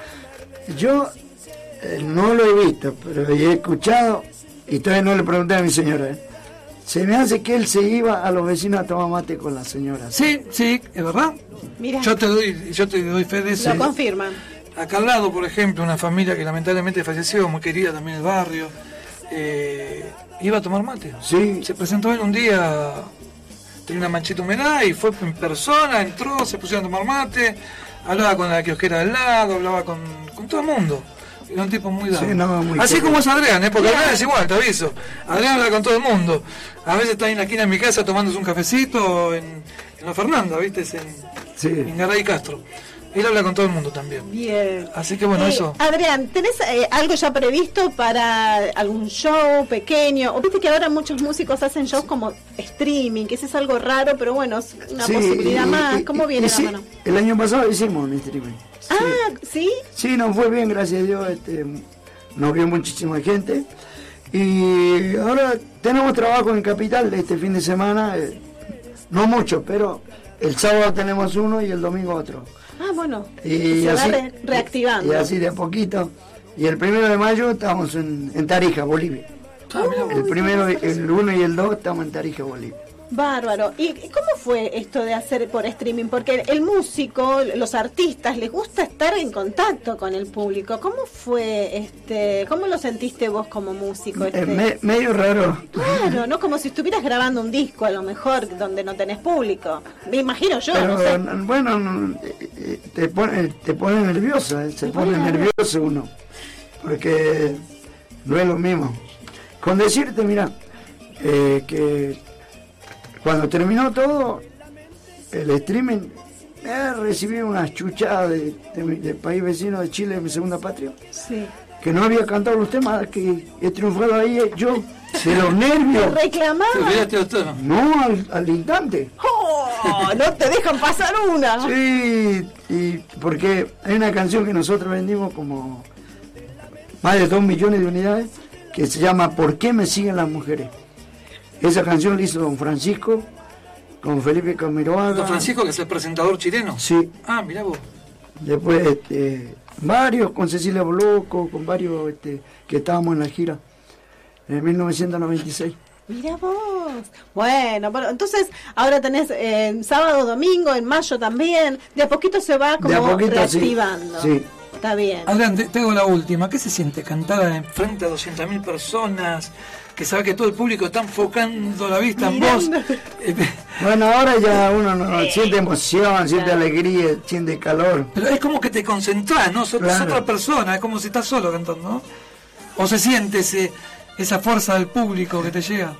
Yo eh, no lo he visto, pero he escuchado, y todavía no le pregunté a mi señora. ¿eh? Se me hace que él se iba a los vecinos a tomar mate con la señora. Sí, sí, es verdad. Mira, Yo te doy, yo te doy fe de eso. lo confirman. Acá al lado, por ejemplo, una familia que lamentablemente falleció, muy querida también en el barrio, eh, iba a tomar mate. Sí. Se presentó él un día, tenía una manchita de humedad y fue en persona, entró, se pusieron a tomar mate, hablaba con la kiosquera al lado, hablaba con, con todo el mundo. Era un tipo muy dado. Sí, no, muy Así querido. como es Adrián, ¿eh? Porque Adrián es igual, te aviso. Adrián habla con todo el mundo. A veces está ahí en la esquina de mi casa tomándose un cafecito en, en la Fernanda, ¿viste? Es en, Sí. en Garay Castro. Él habla con todo el mundo también. Bien. Así que bueno, Eh, eso. Adrián, ¿tenés eh, algo ya previsto para algún show pequeño? O viste que ahora muchos músicos hacen shows como streaming, que ese es algo raro, pero bueno, es una Sí, posibilidad y- más. y- ¿Cómo y- viene y la sí, mano? el año pasado hicimos un streaming. Sí. Ah, ¿sí? Sí, nos fue bien, gracias a Dios. Este, nos vio muchísima gente. Y ahora tenemos trabajo en Capital este fin de semana, eh, no mucho, pero el sábado tenemos uno y el domingo otro. Ah, bueno, y se así, va re reactivando. Y así de a poquito. Y el primero de mayo estamos en, en Tarija, Bolivia. Ah, el primero, el uno y el dos estamos en Tarija, Bolivia. Bárbaro. ¿Y cómo fue esto de hacer por streaming? Porque el músico, los artistas, les gusta estar en contacto con el público. ¿Cómo fue, este, cómo lo sentiste vos como músico? Este? Es me, medio raro. Claro, ¿no? Como si estuvieras grabando un disco, a lo mejor, donde no tenés público. Me imagino yo, Pero, no sé. bueno, te pone, te pone nervioso, eh, se pone nervioso uno. Porque no es lo mismo. Con decirte, mira, eh, que cuando terminó todo, el streaming, eh, recibí unas chuchadas de, de, del país vecino de Chile, de mi segunda patria, sí. que no había cantado los temas que he triunfado ahí yo, de los nervios. ¿Reclamaba? No, al, al instante. ¡Oh! No te dejan pasar una. Sí, y porque hay una canción que nosotros vendimos como más de dos millones de unidades, que se llama ¿Por qué me siguen las mujeres? Esa canción la hizo don Francisco con Felipe Camiroaga. ¿Don Francisco, que es el presentador chileno? Sí. Ah, mirá vos. Después este, varios, con Cecilia Boloco, con varios este, que estábamos en la gira en mil novecientos noventa y seis. Mira vos. Bueno, bueno, entonces ahora tenés eh, sábado, domingo, en mayo también. De a poquito se va como de a poquito, reactivando. Sí, sí. Está bien. Adrián, te, te hago la última. ¿Qué se siente cantar en frente a doscientas mil personas? Que sabe que todo el público está enfocando la vista Mirando. en vos. Bueno, ahora ya uno no, siente emoción, siente claro. alegría, siente calor. Pero es como que te concentrás, ¿no? Sos claro. otra persona, es como si estás solo cantando, ¿no? O se siente ese, esa fuerza del público que te llega.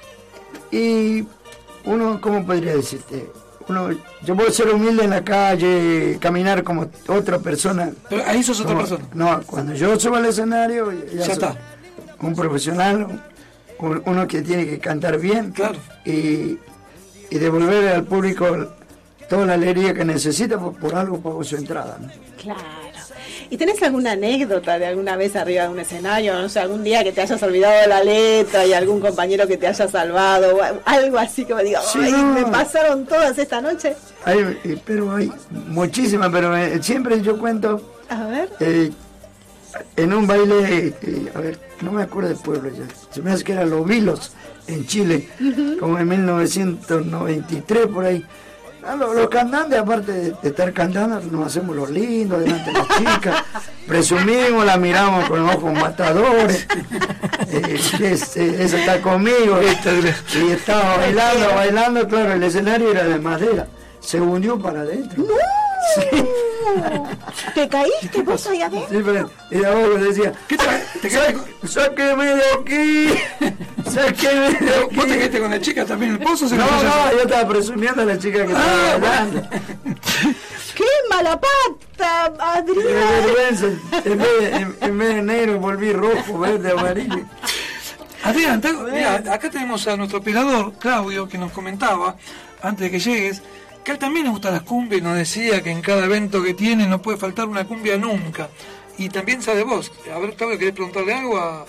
Y uno, ¿cómo podría decirte? Uno, yo puedo ser humilde en la calle, caminar como otra persona. Pero ahí sos otra como, persona. No, cuando yo subo al escenario, ya, ya está. Un profesional, uno que tiene que cantar bien, claro. y, y devolver al público toda la alegría que necesita, por, por algo pagó su entrada, ¿no? Claro. ¿Y tenés alguna anécdota de alguna vez arriba de un escenario? No sé, algún día que te hayas olvidado de la letra y algún compañero que te haya salvado, o algo así que me diga, sí, ay, no. me pasaron todas esta noche. Hay, pero hay muchísimas, pero eh, siempre yo cuento. A ver. Eh, en un baile, eh, a ver, no me acuerdo del pueblo ya, se me hace que era Los Vilos, en Chile, uh-huh. como en mil novecientos noventa y tres por ahí. Ah, los, los cantantes, aparte de, de estar cantando, nos hacemos los lindos delante de las chicas, presumimos, la miramos con ojos matadores, eh, es, eh, esa está conmigo, y estaba bailando, bailando, claro, el escenario era de madera, se hundió para adentro. ¡No! Sí. ¿Te caíste vos ahí adentro? Sí, pero y de abajo decía, ¿qué te, te caíste? ¡Sáqueme de aquí! ¡Sáqueme de aquí! ¿Vos te quedaste con la chica también en el pozo? No, no, no, yo estaba presumiendo a la chica que estaba ah, bailando. ¡Qué mala pata, Adrián! ¡Qué vergüenza! En vez, de, en, en vez de negro volví rojo, verde, amarillo. Adrián, te, mira, acá tenemos a nuestro operador, Claudio, que nos comentaba, antes de que llegues, que a él también le gustan las cumbias y nos decía que en cada evento que tiene no puede faltar una cumbia nunca. Y también sabe vos. A ver, Claudio, ¿querés preguntarle algo a...?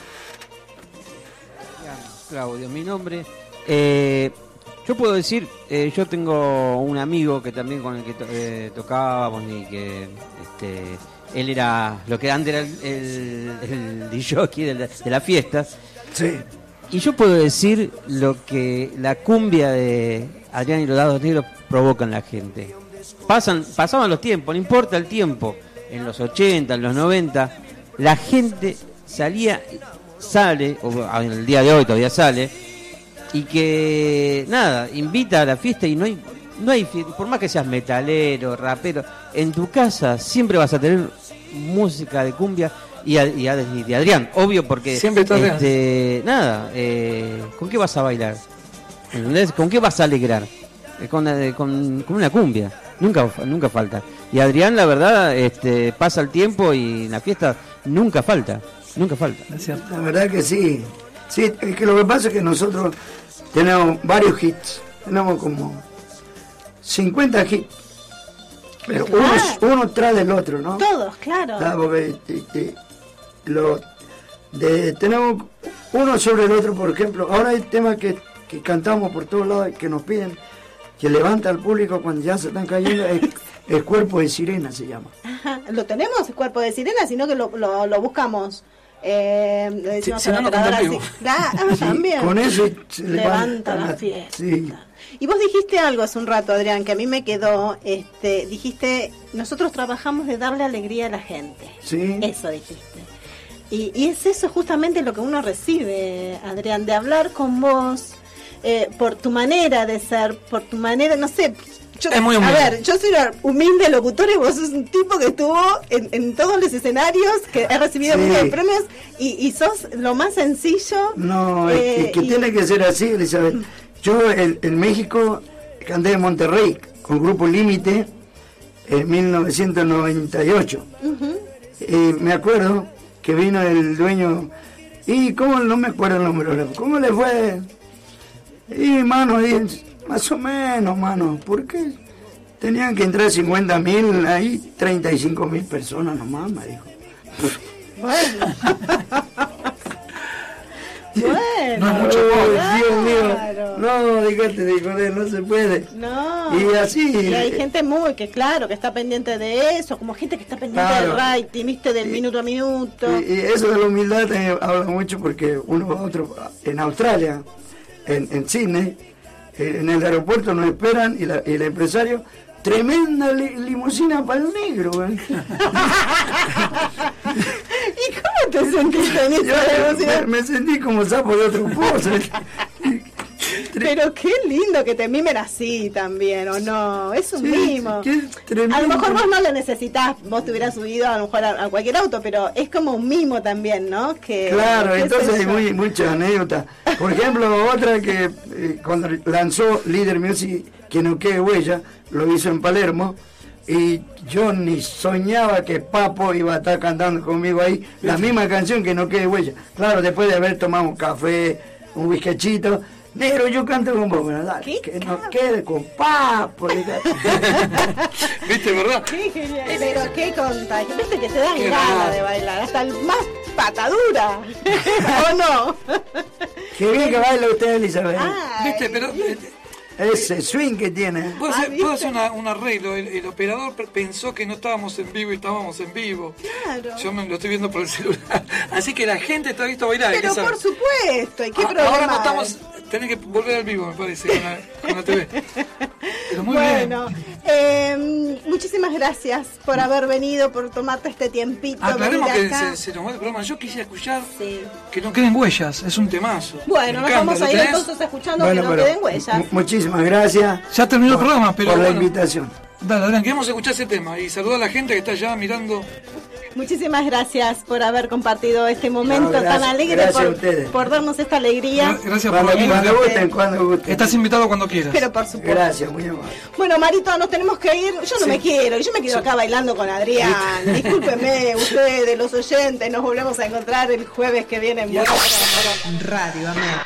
Claudio, mi nombre. Eh, yo puedo decir, eh, yo tengo un amigo que también con el que to eh, tocábamos y que este, él era lo que antes era el, el, el D J de, la, de las fiestas. Sí. Y yo puedo decir lo que la cumbia de Adrián y los Dados Negros provoca en la gente. Pasan, pasaban los tiempos, no importa el tiempo, en los ochenta, en los noventa, la gente salía, sale, o en el día de hoy todavía sale, y que, nada, invita a la fiesta y no hay, no hay fiesta, por más que seas metalero, rapero, en tu casa siempre vas a tener música de cumbia y, a, y, a, y de Adrián, obvio, porque siempre está este, nada, eh, ¿con qué vas a bailar? ¿Entendés? ¿Con qué vas a alegrar? Con, con, con una cumbia, nunca nunca falta. Y Adrián, la verdad, este, pasa el tiempo y en la fiesta nunca falta, nunca falta. La verdad que sí. Sí, es que lo que pasa es que nosotros tenemos varios hits, tenemos como cincuenta hits, pero claro. uno, uno tras del otro, ¿no? Todos, claro. Claro, porque, este, lo, de, tenemos uno sobre el otro, por ejemplo. Ahora hay temas que, que cantamos por todos lados, que nos piden, que levanta al público cuando ya se están cayendo, es, es Cuerpo de Sirena se llama. Ajá, lo tenemos, el Cuerpo de Sirena, sino que lo, lo, lo buscamos. Eh, le decimos Sí, a la si no, no operadora canta así. Ah, ah, también. Con eso se levanta la la- fiesta. Sí. Y vos dijiste algo hace un rato, Adrián, que a mí me quedó, este, dijiste, nosotros trabajamos de darle alegría a la gente. Sí. Eso dijiste. Y, y es eso justamente lo que uno recibe, Adrián, de hablar con vos, eh, por tu manera de ser, por tu manera, no sé. Yo, Es muy a humilde. ver, yo soy una humilde locutora y vos sos un tipo que estuvo en, en todos los escenarios, que ha recibido Sí. muchos premios y, y sos lo más sencillo. No, es eh, que, que y- tiene que ser así, Elizabeth. Yo en, en México canté en Monterrey con Grupo Límite en mil novecientos noventa y ocho. Ujú. Y me acuerdo que vino el dueño, y cómo no me acuerdo el nombre, ¿cómo le fue? Y mano, y, más o menos, mano, ¿por qué? Tenían que entrar cincuenta mil, ahí treinta y cinco mil personas nomás, me dijo. Bueno. Bueno, No es mucho, Ay, Dios mío, claro. no, dígate de joder, no se puede. No. Y así. Y hay gente muy que, claro, que está pendiente de eso, como gente que está pendiente Claro. del rating, viste, del minuto a minuto. Y, y eso de la humildad también habla mucho porque uno va a otro, en Australia, en, en Sydney, eh, en el aeropuerto nos esperan y, la, y el empresario, tremenda li- limusina para el negro. ¿eh? ¿Y cómo te sentiste en Yo esa me, emoción? me sentí como sapo de otro pozo. Pero qué lindo que te mimen así también, ¿o no? Es un Sí, mimo. qué tremendo. A lo mejor vos no lo necesitas, vos te hubieras subido a lo mejor a, a cualquier auto, pero es como un mimo también, ¿no? Que, Claro, qué sé entonces hay yo. muy, muchas anécdotas. Por ejemplo, otra que eh, cuando lanzó Líder Music, que no quede huella, lo hizo en Palermo, y yo ni soñaba que Papo iba a estar cantando conmigo ahí la misma canción, que no quede huella. Claro, después de haber tomado un café, un bizcochito, negro, yo canto con vos, bueno, dale, ¿Qué que no cara? quede con Papo. ¿Viste, verdad? Qué genial. Pero qué contagio. Viste que te dan Qué ganas raro. de bailar, hasta el más patadura. ¿O no? Qué bien que baila usted, Elizabeth. Ay, ¿Viste? Pero eh, Ese swing que tiene. puedo Ah, hacer, ¿viste? puedo hacer una- un arreglo. El, el operador pe- pensó que no estábamos en vivo y estábamos en vivo. Claro. Yo me lo estoy viendo por el celular. Así que la gente está visto bailar. Pero ¿qué sabe? por supuesto, ¿y qué A- problema Ahora no hay? estamos. Tenés que volver al vivo, me parece, con la, con la T V. Pero muy Bueno, bien. eh, muchísimas gracias por haber venido, por tomarte este tiempito. Aclaremos venir que acá. se, se nos va el programa. Yo quisiera escuchar Sí. Que no queden huellas. Es un temazo. Bueno, Me nos encanta. vamos ¿Lo a ir tenés? entonces escuchando Bueno, que no pero queden huellas. mu- muchísimas gracias Ya terminó el por- programa, pero por la bueno. invitación. Dale, Adrián, queremos escuchar ese tema y saludar a la gente que está allá mirando. Muchísimas gracias por haber compartido este momento No, gracias- tan alegre, gracias a por, ustedes. por darnos esta alegría. Gracias Cuando, por venir. cuando Adrián. gusten, cuando gusten. Estás invitado cuando quieras. Pero por supuesto. Gracias, muy amable. Bueno, Marito, nos tenemos que ir. Yo no Sí. me quiero, yo me quedo acá bailando con Adrián. Discúlpeme, ustedes, los oyentes, nos volvemos a encontrar el jueves que viene en Buenos Aires. Radio Amén.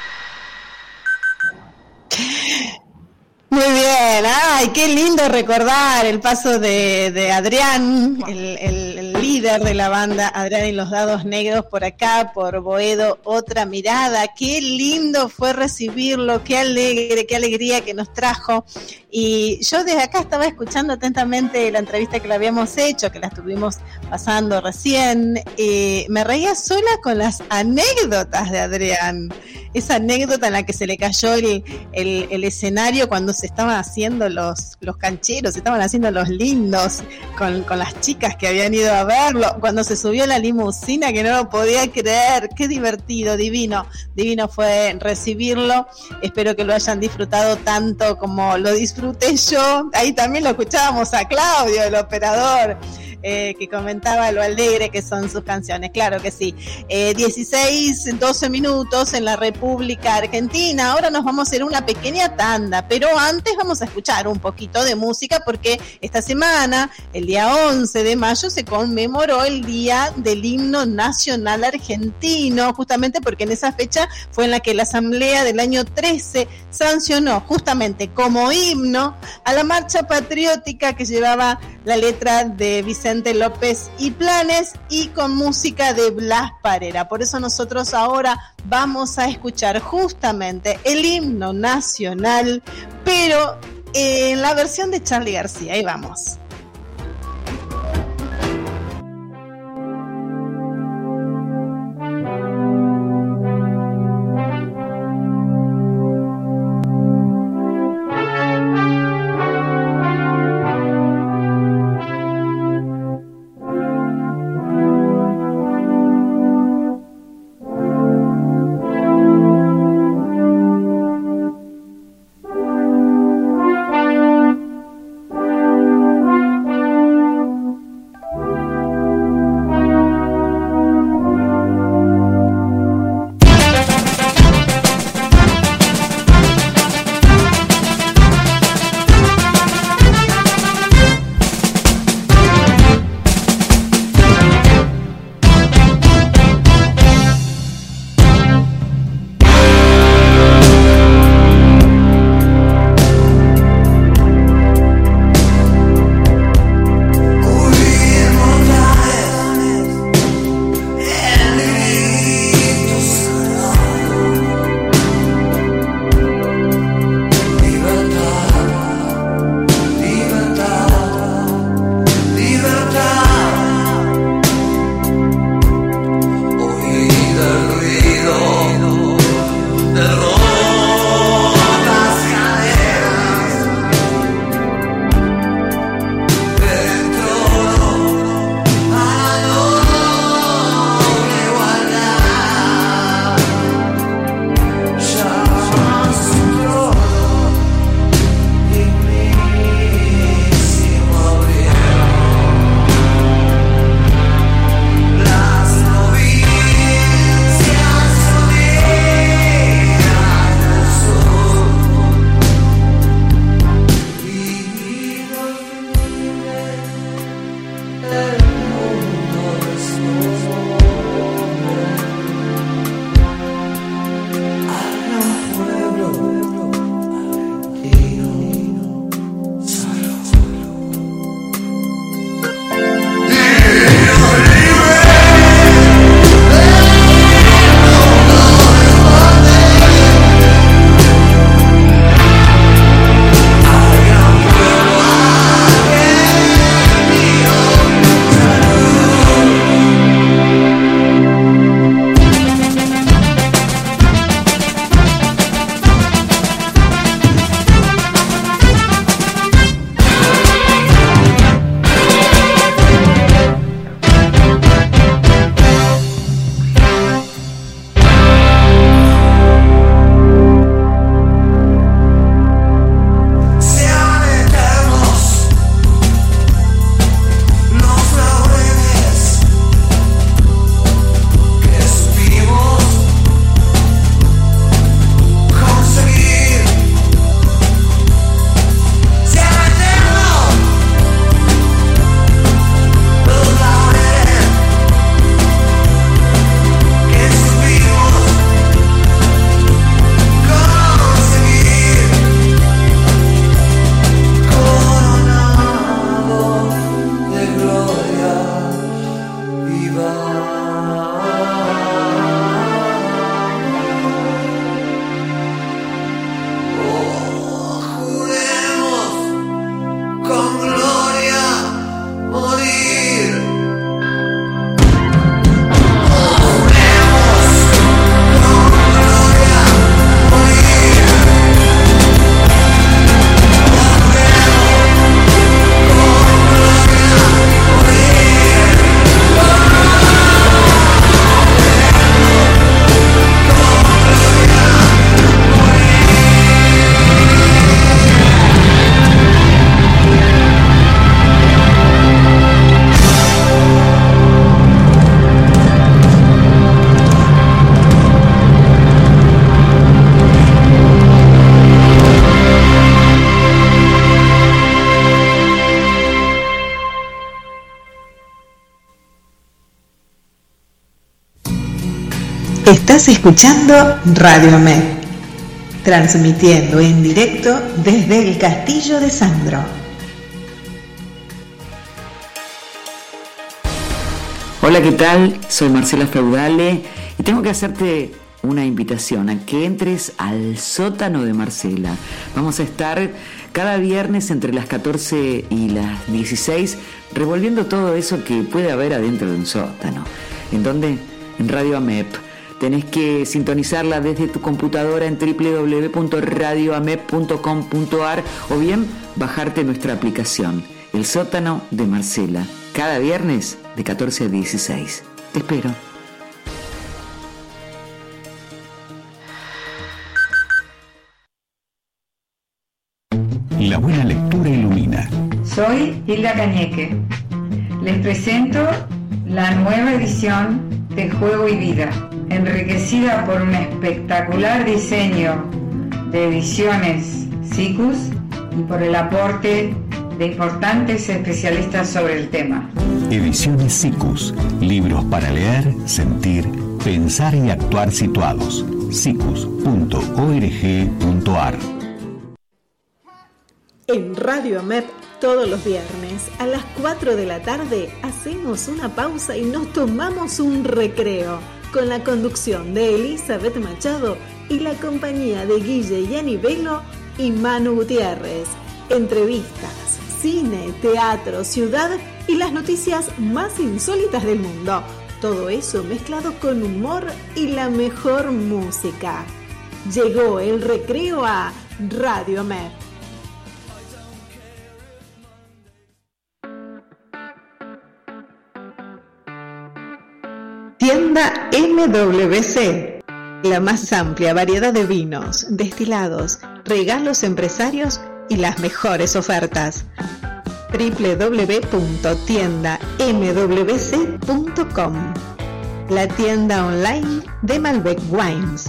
Muy bien, ay, qué lindo recordar el paso de, de Adrián, el, el- el líder de la banda Adrián y los Dados Negros por acá, por Boedo, otra mirada. Qué lindo fue recibirlo, qué alegre, qué alegría que nos trajo. Y yo desde acá estaba escuchando atentamente la entrevista que le habíamos hecho, que la estuvimos pasando recién. Eh, me reía sola con las anécdotas de Adrián. Esa anécdota en la que se le cayó el, el, el escenario cuando se estaban haciendo los, los cancheros, se estaban haciendo los lindos con, con las chicas que habían ido a verlo, cuando se subió la limusina, que no lo podía creer. Qué divertido, divino, divino fue recibirlo. Espero que lo hayan disfrutado tanto como lo disfruté yo. Ahí también lo escuchábamos a Claudio, el operador, eh, que comentaba lo alegre que son sus canciones. Claro que sí. Eh, dieciséis, doce minutos en la República Argentina. Ahora nos vamos a hacer una pequeña tanda, pero antes vamos a escuchar un poquito de música porque esta semana, el día once de mayo, se conmemoró el Día del Himno Nacional Argentino, justamente porque en esa fecha fue en la que la Asamblea del año trece sancionó justamente como himno a la marcha patriótica que llevaba la letra de Vicente Vicente López y Planes y con música de Blas Parera. Por eso nosotros ahora vamos a escuchar justamente el himno nacional, pero en la versión de Charly García. Ahí vamos. Estás escuchando Radio Med, transmitiendo en directo desde el Castillo de Sandro. Hola, ¿qué tal? Soy Marcela Feudale y tengo que hacerte una invitación a que entres al sótano de Marcela. Vamos a estar cada viernes entre las catorce y las dieciséis revolviendo todo eso que puede haber adentro de un sótano. ¿En dónde? En Radio AMEP. Tenés que sintonizarla desde tu computadora en doble u doble u doble u punto radio amep punto com punto a r o bien bajarte nuestra aplicación, El Sótano de Marcela, cada viernes de catorce a dieciséis. Te espero. La buena lectura ilumina. Soy Hilda Cañeque. Les presento la nueva edición de Juego y Vida, enriquecida por un espectacular diseño de ediciones SICUS y por el aporte de importantes especialistas sobre el tema. Ediciones SICUS, libros para leer, sentir, pensar y actuar situados. sicus punto org punto a r. En Radio AMEP, todos los viernes a las cuatro de la tarde hacemos una pausa y nos tomamos un recreo con la conducción de Elizabeth Machado y la compañía de Guille Yanivelo y Manu Gutiérrez. Entrevistas, cine, teatro, ciudad y las noticias más insólitas del mundo. Todo eso mezclado con humor y la mejor música. Llegó el recreo a Radio AMEP. Tienda M W C, la más amplia variedad de vinos, destilados, regalos empresarios y las mejores ofertas. doble u doble u doble u punto tienda m w c punto com, la tienda online de Malbec Wines.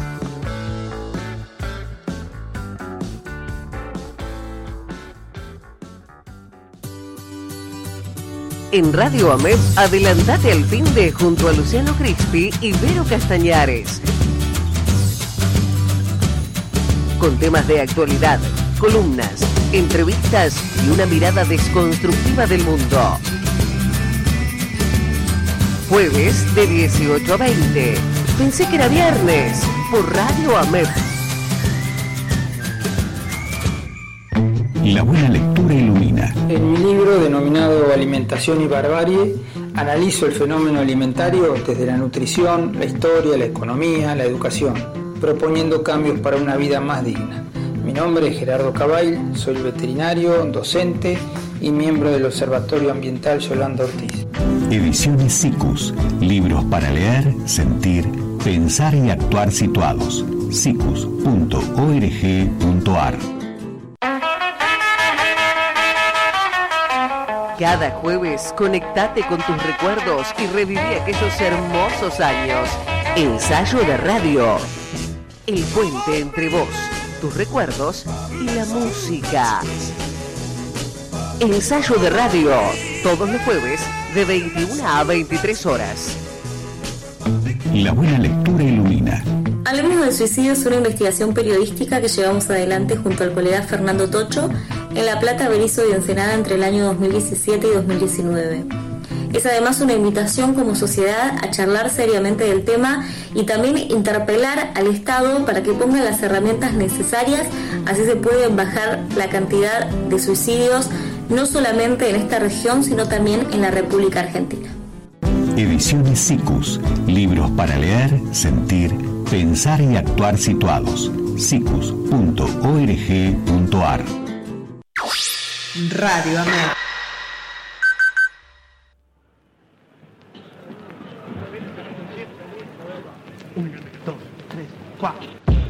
En Radio AMEP, adelantate al fin de junto a Luciano Crispi y Vero Castañares. Con temas de actualidad, columnas, entrevistas y una mirada desconstructiva del mundo. Jueves de dieciocho a veinte. Pensé que era viernes por Radio AMEP. La buena lectura ilumina. En mi libro denominado Alimentación y Barbarie, analizo el fenómeno alimentario desde la nutrición, la historia, la economía, la educación, proponiendo cambios para una vida más digna. Mi nombre es Gerardo Cabail, soy veterinario, docente y miembro del Observatorio Ambiental Yolanda Ortiz. Ediciones SICUS, libros para leer, sentir, pensar y actuar situados. sicus punto org punto a r. Cada jueves conectate con tus recuerdos y reviví aquellos hermosos años. Ensayo de radio. El puente entre vos, tus recuerdos y la música. Ensayo de radio. Todos los jueves de veintiuna a veintitrés horas. La buena lectura ilumina. Hablemos del suicidio es una investigación periodística que llevamos adelante junto al colega Fernando Tocho en La Plata, Berizo y Ensenada entre el año dos mil diecisiete y dos mil diecinueve. Es además una invitación como sociedad a charlar seriamente del tema y también interpelar al Estado para que ponga las herramientas necesarias, así se puede bajar la cantidad de suicidios no solamente en esta región sino también en la República Argentina. Ediciones SICUS, libros para leer, sentir, pensar y actuar situados. sicus punto org punto a r. Radio AMEP. Uno, dos, tres, cuatro.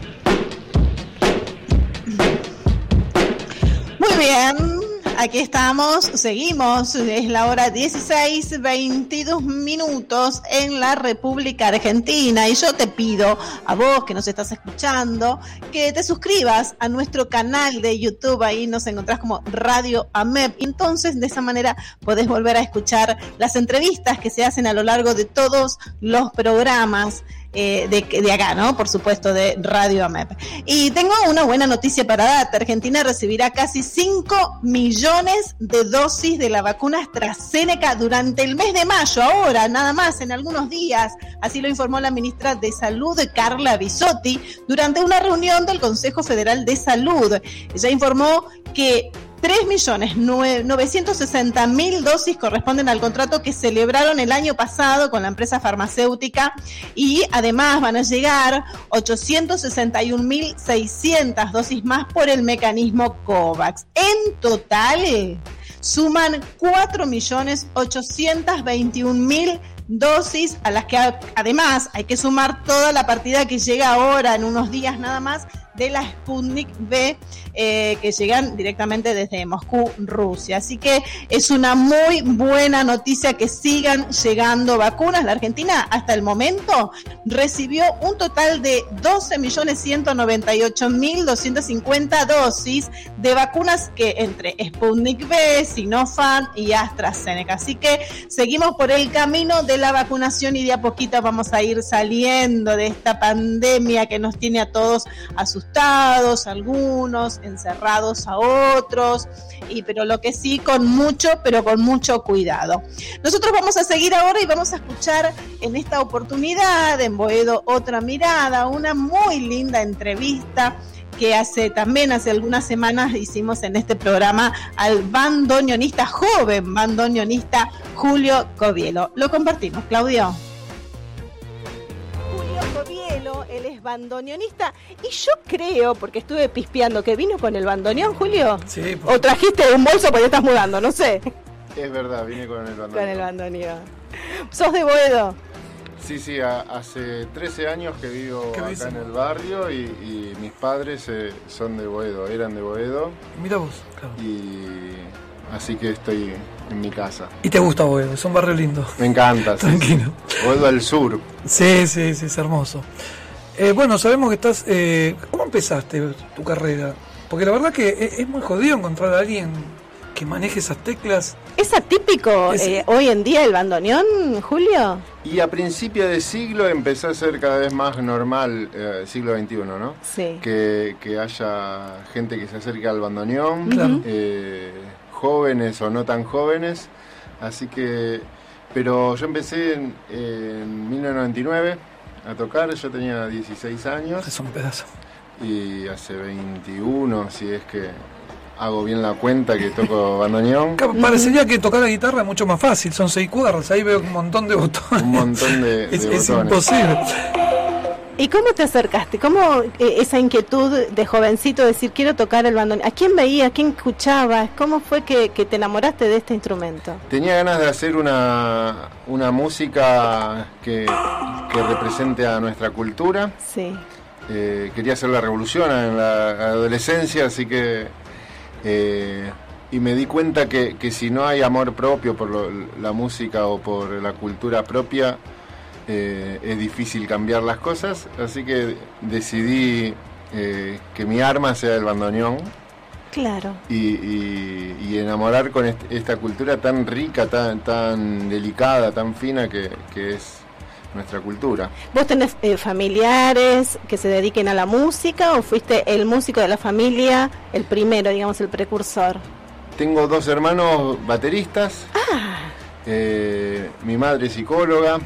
Muy bien, aquí estamos, seguimos, es la hora dieciséis, veintidós minutos en la República Argentina y yo te pido a vos que nos estás escuchando que te suscribas a nuestro canal de YouTube, ahí nos encontrás como Radio AMEP, y entonces de esa manera podés volver a escuchar las entrevistas que se hacen a lo largo de todos los programas. eh, de, de acá, ¿no? Por supuesto, de Radio A M E P. Y tengo una buena noticia para darte. Argentina recibirá casi cinco millones de dosis de la vacuna AstraZeneca durante el mes de mayo, ahora, nada más, en algunos días. Así lo informó la ministra de Salud, Carla Bisotti, durante una reunión del Consejo Federal de Salud. Ella informó que tres millones novecientos sesenta mil dosis corresponden al contrato que celebraron el año pasado con la empresa farmacéutica y además van a llegar ochocientos sesenta y un mil seiscientas dosis más por el mecanismo COVAX. En total suman cuatro millones ochocientos veintiún mil dosis, a las que además hay que sumar toda la partida que llega ahora en unos días nada más de la Sputnik V, eh, que llegan directamente desde Moscú, Rusia. Así que es una muy buena noticia que sigan llegando vacunas. La Argentina hasta el momento recibió un total de doce millones ciento noventa y ocho mil doscientas cincuenta dosis de vacunas que entre Sputnik V, Sinopharm y AstraZeneca. Así que seguimos por el camino de la vacunación y de a poquito vamos a ir saliendo de esta pandemia que nos tiene a todos asustados, algunos encerrados a otros, y pero lo que sí con mucho, pero con mucho cuidado. Nosotros vamos a seguir ahora y vamos a escuchar en esta oportunidad en Boedo Otra Mirada, una muy linda entrevista que hace también hace algunas semanas hicimos en este programa al bandoneonista, joven bandoneonista Julio Covielo. Lo compartimos, Claudio. Covielo, él es bandoneonista y yo creo, porque estuve pispeando, que vino con el bandoneón, Julio. Sí. O trajiste un bolso porque estás mudando, no sé. Es verdad, vine con el bandoneón. Con el bandoneón. ¿Sos de Boedo? Sí, sí, a, hace trece años que vivo acá en el barrio y, y mis padres eh, son de Boedo, eran de Boedo. Mira vos, claro. Y así que estoy en mi casa. ¿Y te gusta Boedo? Es un barrio lindo. Me encanta. Tranquilo. Sí. Boedo al sur. Sí, sí, sí, es hermoso. Eh, bueno, sabemos que estás... Eh, ¿Cómo empezaste tu carrera? Porque la verdad que es, es muy jodido encontrar a alguien que maneje esas teclas. ¿Es atípico es... Eh, hoy en día el bandoneón, Julio? Y a principio de siglo empezó a ser cada vez más normal, eh, siglo veintiuno, ¿no? Sí. Que, que haya gente que se acerque al bandoneón, claro. eh, jóvenes o no tan jóvenes. Así que... Pero yo empecé en, en mil novecientos noventa y nueve a tocar, yo tenía dieciséis años. Es un pedazo. Y hace veintiuno, si es que hago bien la cuenta, que toco bandoneón. Parecería que tocar la guitarra es mucho más fácil, son seis cuerdas, ahí veo un montón de botones. Un montón de, de es, botones. Es imposible. ¿Y cómo te acercaste? ¿Cómo eh, esa inquietud de jovencito de decir quiero tocar el bandoneón? ¿A quién veías? ¿A quién escuchabas? ¿Cómo fue que, que te enamoraste de este instrumento? Tenía ganas de hacer una, una música que, que represente a nuestra cultura. Sí. Eh, quería hacer la revolución en la adolescencia, así que... Eh, y me di cuenta que, que si no hay amor propio por lo, la música o por la cultura propia, eh, es difícil cambiar las cosas, así que decidí eh, que mi arma sea el bandoneón. Claro. Y, y, y enamorar con est- esta cultura tan rica, tan, tan delicada, tan fina que, que es nuestra cultura. ¿Vos tenés eh, familiares que se dediquen a la música o fuiste el músico de la familia, el primero, digamos, el precursor? Tengo dos hermanos bateristas, ah. eh, mi madre psicóloga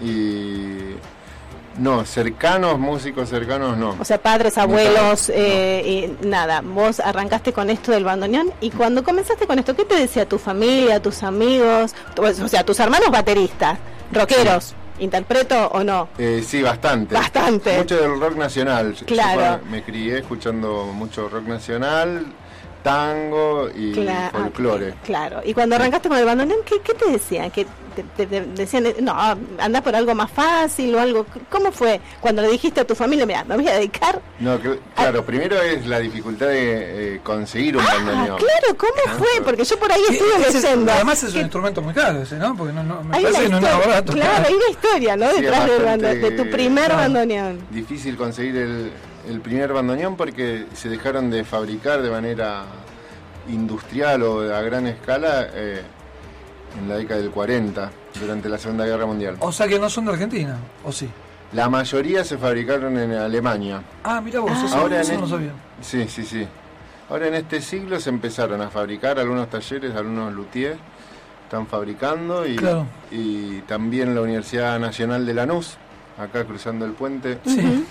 y... No, cercanos, músicos cercanos no. O sea, padres, abuelos, no, eh, no. Y nada. Vos arrancaste con esto del bandoneón y cuando comenzaste con esto, ¿qué te decía tu familia, tus amigos? O sea, tus hermanos bateristas, rockeros. Sí. ¿Interpreto o no? Eh, sí, bastante. Bastante. Mucho del rock nacional. Claro. Yo me crié escuchando mucho rock nacional, tango y claro, folclore. Claro. Y cuando arrancaste con el bandoneón, ¿qué, qué te decían? ¿Qué te, te, te decían? No, anda por algo más fácil o algo. ¿Cómo fue cuando le dijiste a tu familia, mira, me voy a dedicar? No, que, claro, a... primero es la dificultad de eh, conseguir un ah, bandoneón. Claro, ¿cómo claro. fue? Porque yo por ahí estuve leyendo. Además es que... un instrumento muy caro ese, ¿no? Porque no, no me hay parece que no es nada barato. Claro, hay una historia, ¿no? Sí, detrás del bando, de tu primer claro. bandoneón. Difícil conseguir el, el primer bandoneón porque se dejaron de fabricar de manera industrial o a gran escala eh, en la década del cuarenta, durante la Segunda Guerra Mundial. O sea que no son de Argentina, ¿o sí? La mayoría se fabricaron en Alemania. Ah, mira vos, eso, Ahora eso en no el- sabía. Sí, sí, sí. Ahora en este siglo se empezaron a fabricar algunos talleres, algunos luthiers están fabricando y, Claro. y también la Universidad Nacional de Lanús, acá cruzando el puente, Sí.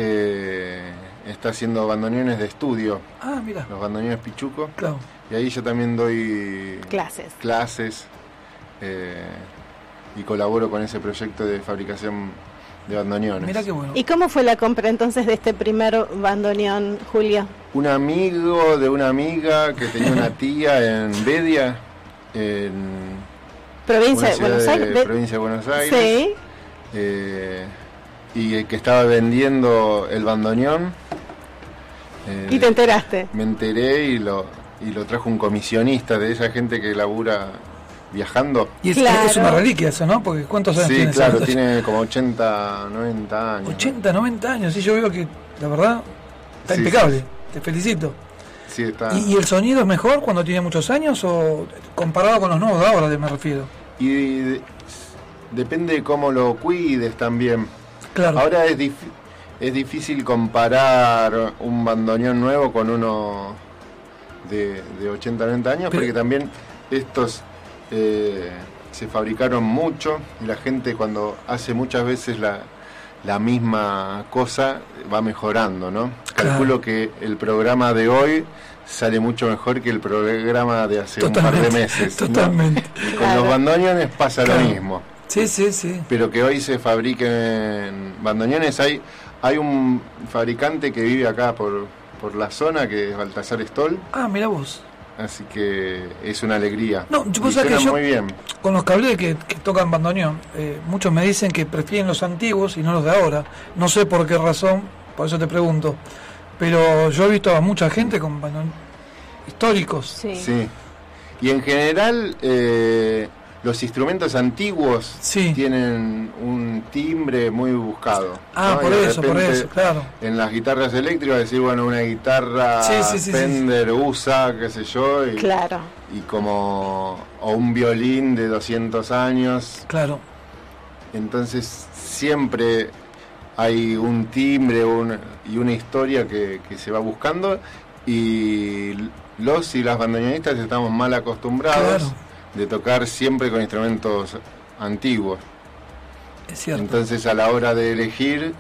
eh, está haciendo bandoneones de estudio, Ah, mira. los bandoneones pichuco. Claro. Y ahí yo también doy Clases. clases eh, y colaboro con ese proyecto de fabricación de bandoneones. Mira qué bueno. ¿Y cómo fue la compra entonces de este primer bandoneón, Julio? Un amigo de una amiga que tenía una tía en Bedia, en Provincia una de ciudad Buenos de- Aires. de- provincia de Buenos Aires. Sí. eh, y que estaba vendiendo el bandoneón. eh, Y te enteraste. Me enteré y lo, y lo trajo un comisionista de esa gente que labura viajando. Y es, Claro. es una reliquia eso, ¿no? Porque ¿cuántos años Sí, tiene? claro, esa- tiene como ochenta, noventa años. ochenta, noventa años. Sí, yo veo que, la verdad, está Sí, impecable. sí, Te felicito. Sí, está. ¿Y, y el sonido es mejor cuando tiene muchos años o comparado con los nuevos de ahora, me refiero? Y de- depende de cómo lo cuides también. Claro. Ahora es, dif- es difícil comparar un bandoneón nuevo con uno de, de ochenta, noventa años, Pero- porque también estos eh, se fabricaron mucho y la gente cuando hace muchas veces la, la misma cosa va mejorando, ¿no? Claro. Calculo que el programa de hoy sale mucho mejor que el programa de hace un par de Totalmente, meses. ¿no? totalmente. Y con los bandoneones pasa Claro. lo mismo. Sí, sí, sí. Pero que hoy se fabriquen bandoneones. Hay, hay un fabricante que vive acá por, por la zona, que es Baltasar Stoll, Ah, mira vos. así que es una alegría. No, yo Y vos sabés que suenan yo- muy bien. Con los cables que, que tocan bandoneón, eh, muchos me dicen que prefieren los antiguos y no los de ahora. No sé por qué razón, por eso te pregunto. Pero yo he visto a mucha gente con bandoneón históricos. Sí. Sí. Y en general, eh, los instrumentos antiguos tienen un timbre muy buscado. Ah, ¿no? por Y de eso, por repente, eso, claro. En las guitarras eléctricas, decir, bueno, una guitarra Sí, sí, sí, Fender, U S A, qué sé yo. Y, Claro. y como o un violín de doscientos años. Claro. Entonces siempre hay un timbre una- y una historia que, que se va buscando y los y las bandoneonistas estamos mal acostumbrados Claro. de tocar siempre con instrumentos antiguos. Es cierto. Entonces a la hora de elegir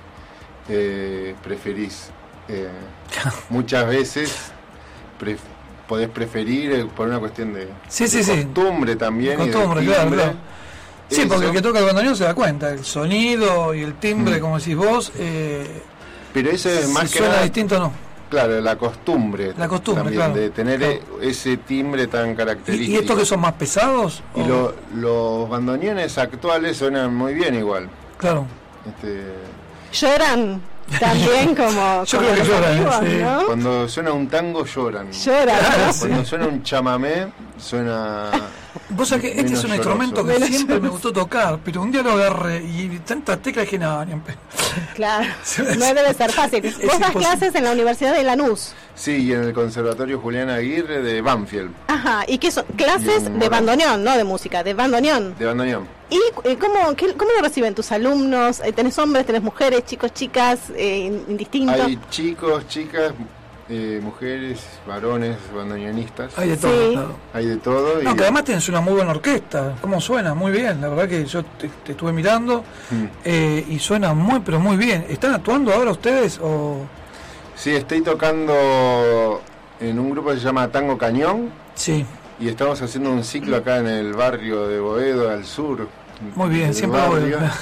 eh, preferís eh, muchas veces pref- podés preferir eh, por una cuestión de, Sí, de sí, sí. costumbre también. y de Costumbre, claro, timbre. claro. Sí, Eso. porque el que toca el bandoneón se da cuenta, el sonido y el timbre, Mm. como decís vos, eh, Pero eso es si más que suena nada, distinto o no. claro, la costumbre. La costumbre, también, claro. de tener Claro. e- ese timbre tan ¿Y, característico. y estos que son más pesados? Y o- lo- los bandoneones actuales suenan muy bien igual. Claro. Este, Lloran también como, Yo como creo que los lloran, antiguos, sí. ¿no? Cuando suena un tango lloran. Lloran, ¿no? Cuando suena un chamamé suena... Vos sabés que este menos es un lloroso. instrumento que Menos siempre me lloroso. gustó tocar, pero un día lo agarré y tantas teclas que nada, ni en pe- Claro, no debe ser fácil. Es Vos das imposible. clases en la Universidad de Lanús. Sí, y en el Conservatorio Julián Aguirre de Banfield, Ajá, ¿y qué son? Clases Bien, de bueno. bandoneón, no de música, de bandoneón. de bandoneón. ¿Y eh, cómo, qué- cómo lo reciben tus alumnos? Eh, ¿Tenés hombres, tenés mujeres, chicos, chicas, eh, indistinto? Hay chicos, chicas, eh, mujeres, varones, bandoneonistas. Hay de todo, Sí. claro. Hay de todo. No, y- que además tenés una muy buena orquesta. ¿Cómo suena? Muy bien. La verdad que yo te, te estuve mirando Mm. eh, y suena muy, pero muy bien. ¿Están actuando ahora ustedes o...? Sí, estoy tocando en un grupo que se llama Tango Cañón. Sí. Y estamos haciendo un ciclo acá en el barrio de Boedo, al sur. Muy bien, del siempre barrio, Boedo.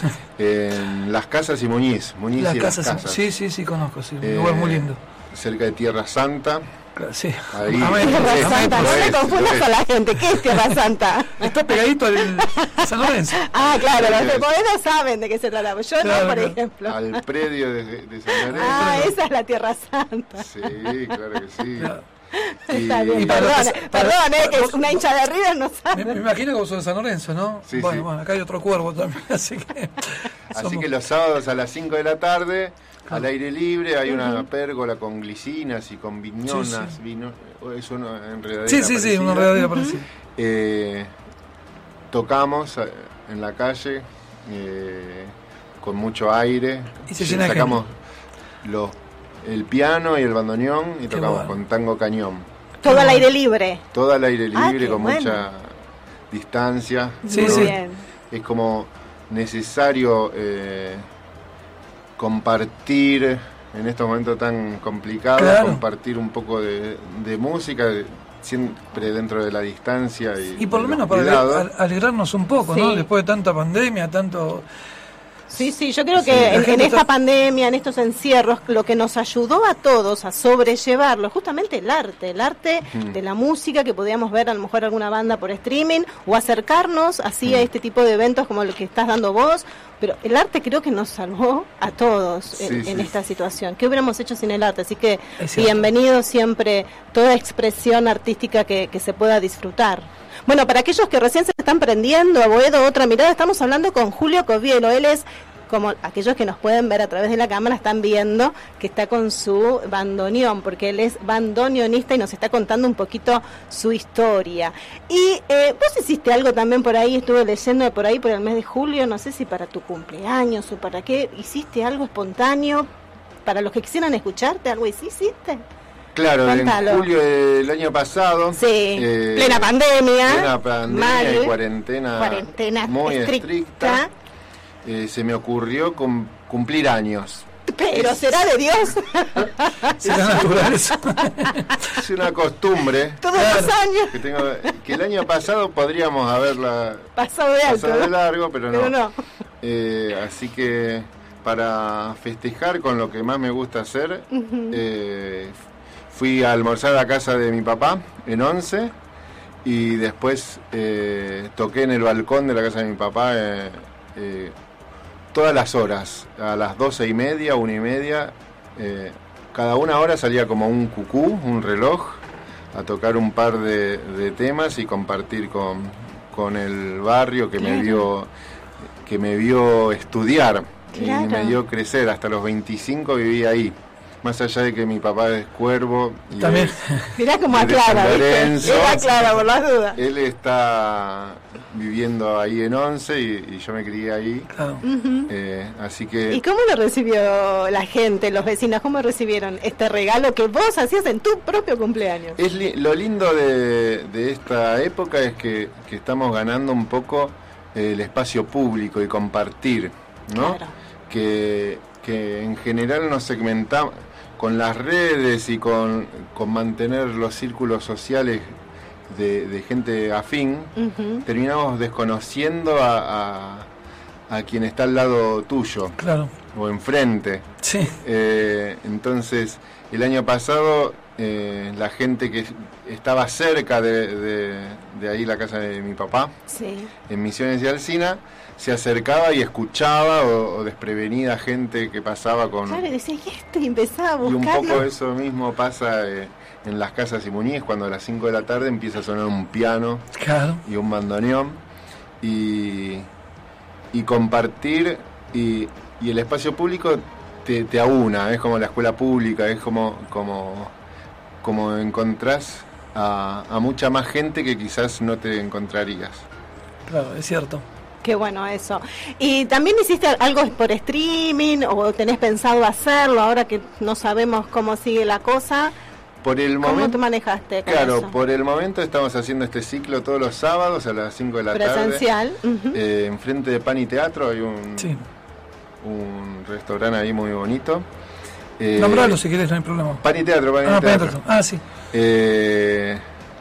en Las Casas y Muñiz. Muñiz Las y casas, Las Casas. sí, sí, sí, conozco, sí, un Eh, lugar muy lindo. Cerca de Tierra Santa. Claro, sí. Ahí. Amén. Tierra Amén, Santa, no lo le es, lo confundas es. a la gente. ¿Qué es Tierra Santa? Está pegadito al San Lorenzo. Ah, claro, los de Sí. Boedo saben de qué se trataba. Yo Claro, no, por claro. ejemplo. Al predio de, de San Lorenzo. Ah, esa es la Tierra Santa. Sí, claro que sí. Claro. Está bien, y para perdón, los- eh, para- perdón, eh, que vos- es una hincha de River no Me, sabe. me imagino que vos sos de San Lorenzo, ¿no? Sí, bueno, sí. bueno, acá hay otro cuervo también, así que... Así somos- que los sábados a las cinco de la tarde, al aire libre, hay una pérgola con glicinas y con viñonas. Sí, sí. Vino, es una enredadera Sí, sí, sí, parecida. una enredadera parecida. Eh, tocamos eh, en la calle, eh, con mucho aire. Y se llena de sacamos los, el piano y el bandoneón y Qué tocamos bueno. con tango cañón. Todo al aire libre. Todo al aire Ah, libre, qué con bueno. mucha distancia. Sí, Muy sí. bien. Es como necesario eh, compartir en estos momentos tan complicados, Claro. compartir un poco de, de música, de- siempre dentro de la distancia y, Y por de lo menos los para cuidados. ale- alegrarnos un poco, ¿no? Sí. Después de tanta pandemia, tanto... Sí, sí, yo creo Sí, que la en, en gente esta está- pandemia, en estos encierros, lo que nos ayudó a todos a sobrellevarlo, es justamente el arte, el arte Mm. de la música que podíamos ver a lo mejor alguna banda por streaming o acercarnos así a este tipo de eventos como el que estás dando vos, pero el arte creo que nos salvó a todos en, Sí, en sí. esta situación. ¿Qué hubiéramos hecho sin el arte? Así que Es cierto. bienvenido siempre toda expresión artística que, que se pueda disfrutar. Bueno, para aquellos que recién se están prendiendo a Boedo Otra Mirada, estamos hablando con Julio Covielo. Él es, como aquellos que nos pueden ver a través de la cámara, están viendo que está con su bandoneón, porque él es bandoneonista y nos está contando un poquito su historia. Y eh, vos hiciste algo también por ahí, estuve leyendo por ahí por el mes de julio, no sé si para tu cumpleaños o para qué, hiciste algo espontáneo, para los que quisieran escucharte, algo hiciste. Claro, Contalo. en julio del año pasado, Sí, eh, plena pandemia, plena pandemia mal, y cuarentena, cuarentena muy estricta. estricta, eh, se me ocurrió cum- cumplir años. Pero será de Dios. Será natural eso. Es una costumbre Todos los años. que tengo, que el año pasado podríamos haberla Pasado de alto. pasado de ¿no? largo, pero no. Pero no. Eh, así que para festejar con lo que más me gusta hacer, Ujú. eh, fui a almorzar a casa de mi papá en Once y después eh, toqué en el balcón de la casa de mi papá eh, eh, todas las horas, a las doce y media, una y media, eh, cada una hora salía como un cucú, un reloj, a tocar un par de, de temas y compartir con, con el barrio que me Claro. vio que me vio estudiar Claro. y me dio crecer. Hasta los veinticinco viví ahí. Más allá de que mi papá es cuervo y También. es- Mirá cómo es de aclara, San ¿viste? Lorenzo, Él aclara por las dudas. él está viviendo ahí en Once y, y yo me crié ahí. Claro. Ujú. Eh, así que ¿Y cómo lo recibió la gente, los vecinos? ¿Cómo recibieron este regalo que vos hacías en tu propio cumpleaños? es li- lo lindo de, de esta época es que, que estamos ganando un poco eh, el espacio público y compartir, ¿no? Claro. Que, que en general nos segmentamos con las redes y con, con mantener los círculos sociales de, de gente afín, Ujú. terminamos desconociendo a, a, a quien está al lado tuyo Claro. o enfrente. Sí. Eh, entonces, el año pasado, eh, la gente que estaba cerca de, de, de ahí, la casa de mi papá, Sí. en Misiones y Alsina, se acercaba y escuchaba, o, o desprevenida gente que pasaba con... Claro, y decía, ¿y este? Y empezaba a Y un buscarlo. poco eso mismo pasa eh, en las casas y muñees, cuando a las cinco de la tarde empieza a sonar un piano Claro. y un bandoneón, y, y compartir, y, y el espacio público te, te aúna, es como la escuela pública, es como, como, como encontrás a, a mucha más gente que quizás no te encontrarías. Claro, es cierto. Qué bueno eso. ¿Y también hiciste algo por streaming o tenés pensado hacerlo ahora que no sabemos cómo sigue la cosa? Por el ¿Cómo momento, te manejaste con claro, eso? por el momento estamos haciendo este ciclo todos los sábados a las cinco de la Presencial. tarde. Ujú. Eh, enfrente de Pan y Teatro hay un, Sí. un restaurante ahí muy bonito. Eh, Nombralo si querés, no hay problema. Pan y Teatro, Pan y Ah, Teatro. Pan y Ah, sí. Eh,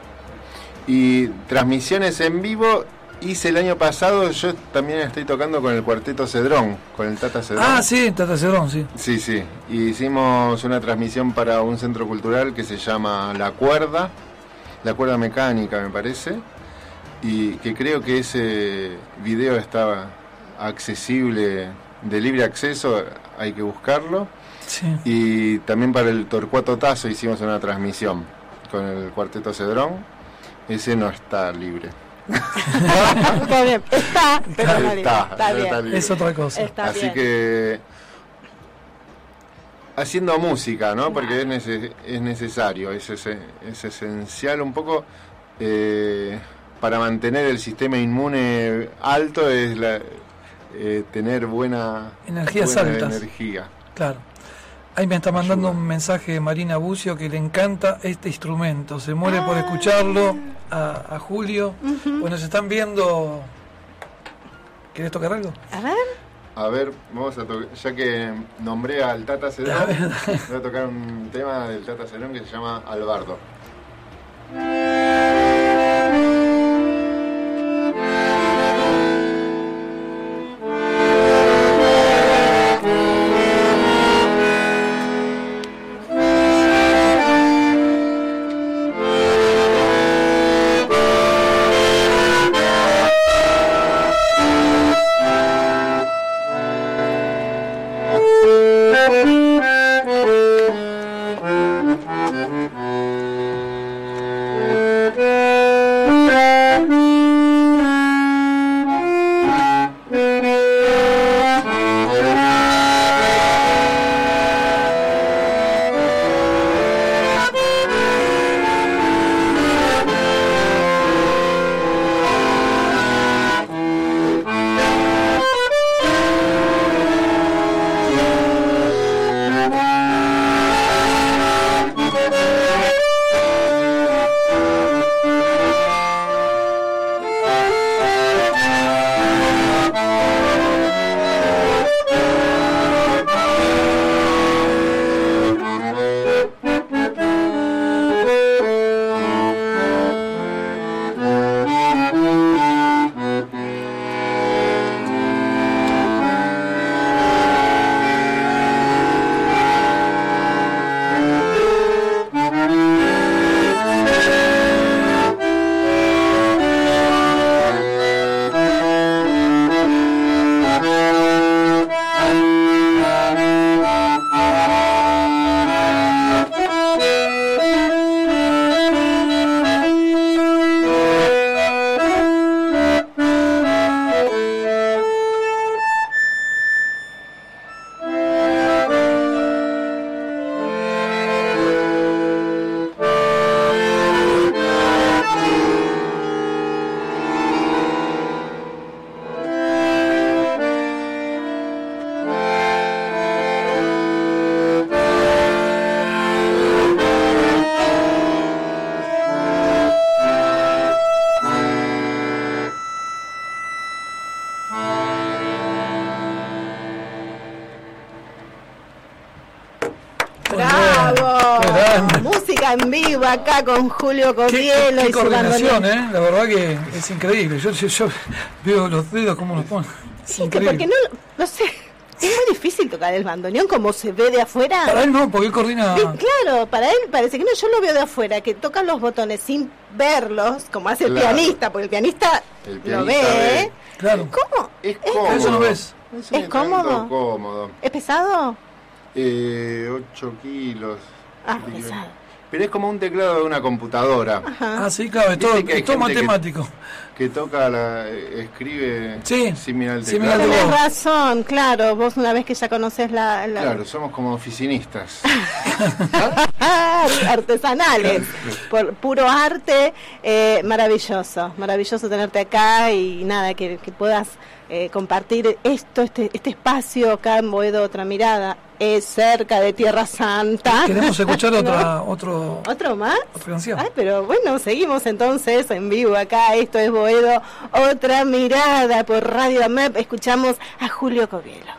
y transmisiones en vivo hice el año pasado. Yo también estoy tocando con el Cuarteto Cedrón, con el Tata Cedrón. Ah, sí, Tata Cedrón, sí. Sí, sí. Y hicimos una transmisión para un centro cultural que se llama La Cuerda, La Cuerda Mecánica, me parece. Y que creo que ese video estaba accesible, de libre acceso, hay que buscarlo. Sí. Y también para el Torcuato Tazo hicimos una transmisión con el Cuarteto Cedrón. Ese no está libre. Está bien, está, pero no libre. Está, Está no bien. está libre. Es otra cosa. Está Así bien. que haciendo música, ¿no? Porque es, nece- es necesario, es, es, es esencial un poco eh, para mantener el sistema inmune alto, es la, eh, tener buena energías buena altas. energía. Claro. Ahí me está mandando un mensaje Marina Bucio que le encanta este instrumento, se muere ah. por escucharlo, a, a Julio. Uh-huh. Bueno, se están viendo. ¿Querés tocar algo? A ver. A ver, vamos a tocar, ya que nombré al Tata Cerón, voy a tocar un tema del Tata Cerón que se llama Albardo. En vivo acá con Julio Covielo qué, qué y su coordinación, ¿eh? La verdad que es increíble. Yo, yo, yo veo los dedos como los ponen. Sí, que porque no, no sé, es muy difícil tocar el bandoneón como se ve de afuera. Para él no, porque él coordina. Sí, claro, para él parece que no, yo lo veo de afuera, que tocan los botones sin verlos, como hace el claro. pianista, porque el pianista, el pianista lo ve. ve. Claro. ¿Cómo? Es cómodo. Eso lo ves. Es, ¿Es cómodo? cómodo. ¿Es pesado? Eh, ocho kilos. Ah, pesado. Pero es como un teclado de una computadora. Ajá. Ah, sí, claro, es todo, es todo matemático. Que, que toca, la, escribe sí, similar al teclado. Tienes razón, claro, vos una vez que ya conoces la... la... Claro, somos como oficinistas. Artesanales, por puro arte, eh, maravilloso, maravilloso tenerte acá y nada, que, que puedas eh, compartir esto, este, este espacio acá en Boedo Otra Mirada. Es cerca de Tierra Santa. Queremos escuchar otra, ¿no? otro, ¿Otro más? Otra canción. Ay, pero bueno, seguimos entonces en vivo acá. Esto es Boedo Otra Mirada por Radio A M E P. Escuchamos a Julio Covielo.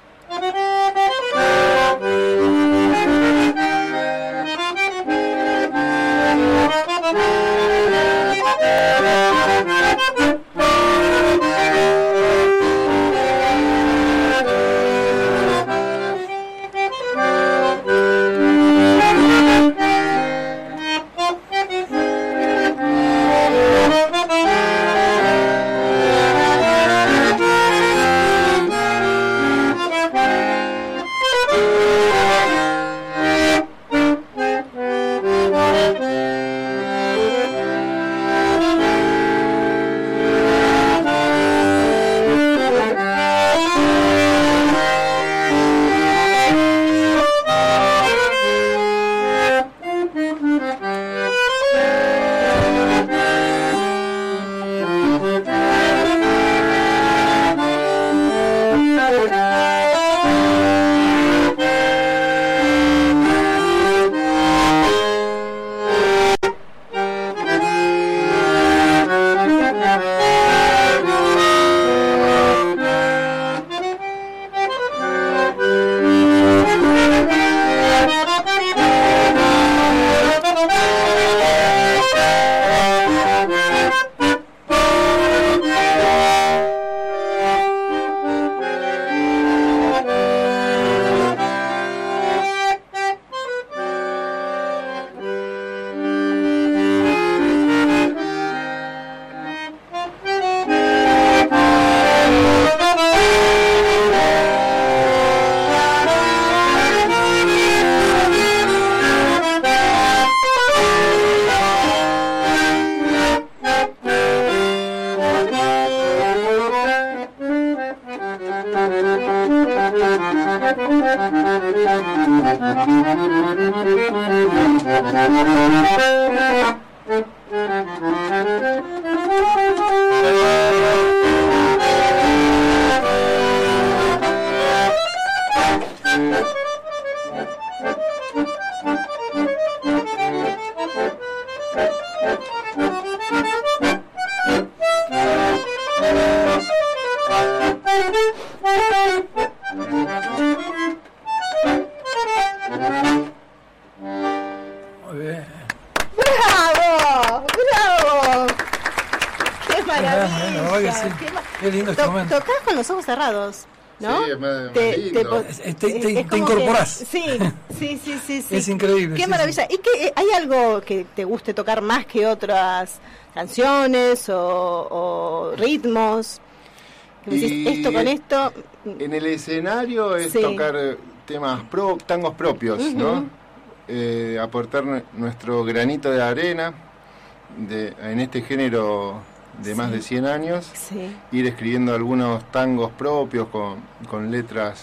Tocás con los ojos cerrados, ¿no? Sí, es más, te, lindo. te, te, te, es te incorporás. Que, sí, sí, sí, sí, sí. Es increíble. Qué sí, maravilla. sí. ¿Y que hay algo que te guste tocar más que otras canciones o, o ritmos? Que me decís, esto con esto. En el escenario es Sí. tocar temas pro, tangos propios, Ujú. ¿no? Eh, aportar n- nuestro granito de arena de, en este género de más Sí. de cien años, Sí. ir escribiendo algunos tangos propios con, con letras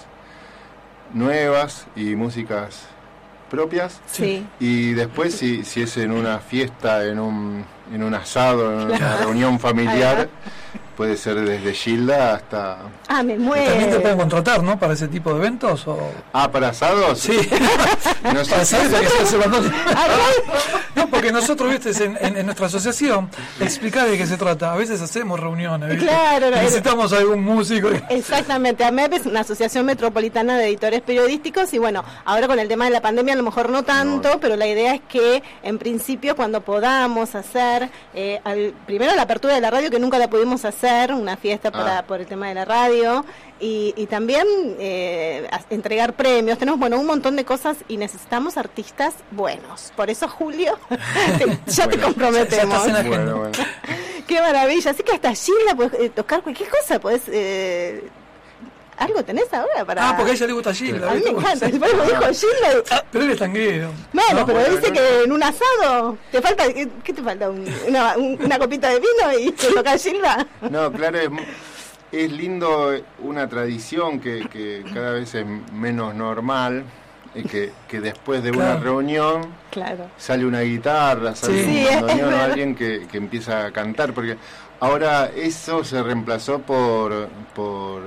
nuevas y músicas propias. Sí. Y después, si, si es en una fiesta, en un, en un asado, en una Claro. reunión familiar, puede ser desde Gilda hasta... Ah, me También te muero. pueden contratar, ¿no? Para ese tipo de eventos. O... Ah, ¿para asados? Sí. No sé Para si- saber que se hace abandono. No, porque nosotros, viste, en, en, en nuestra asociación, explicar de qué se trata. A veces hacemos reuniones, ¿viste? Claro, no, necesitamos algún músico. Exactamente, AMEP es una asociación metropolitana de editores periodísticos y bueno, ahora con el tema de la pandemia a lo mejor no tanto, no. pero la idea es que en principio cuando podamos hacer, eh, al, primero la apertura de la radio que nunca la pudimos hacer, una fiesta para, Ah. por el tema de la radio y, y también eh, a- entregar premios, tenemos bueno un montón de cosas y necesitamos artistas buenos, por eso Julio, te- ya te Bueno, comprometemos. ya estás en la agenda. Bueno, bueno. Qué maravilla, así que hasta Gilda puedes eh, tocar cualquier cosa, podés... Eh, ¿algo tenés ahora para...? Ah, porque a ella le gusta Gilda. A mí me ¿viste? encanta, después me dijo Gilda... Ah, pero él es tanguero. Bueno, ¿no? pero bueno, dice no. que en un asado te falta... ¿Qué, qué te falta? Un- una, un- una copita de vino y te toca Gilda. No, claro, es, es lindo una tradición que, que cada vez es menos normal, eh, que, que después de una Claro. reunión Claro. sale una guitarra, sale Sí. un Sí, es bandoneón o verdad. alguien que, que empieza a cantar, porque ahora eso se reemplazó por por,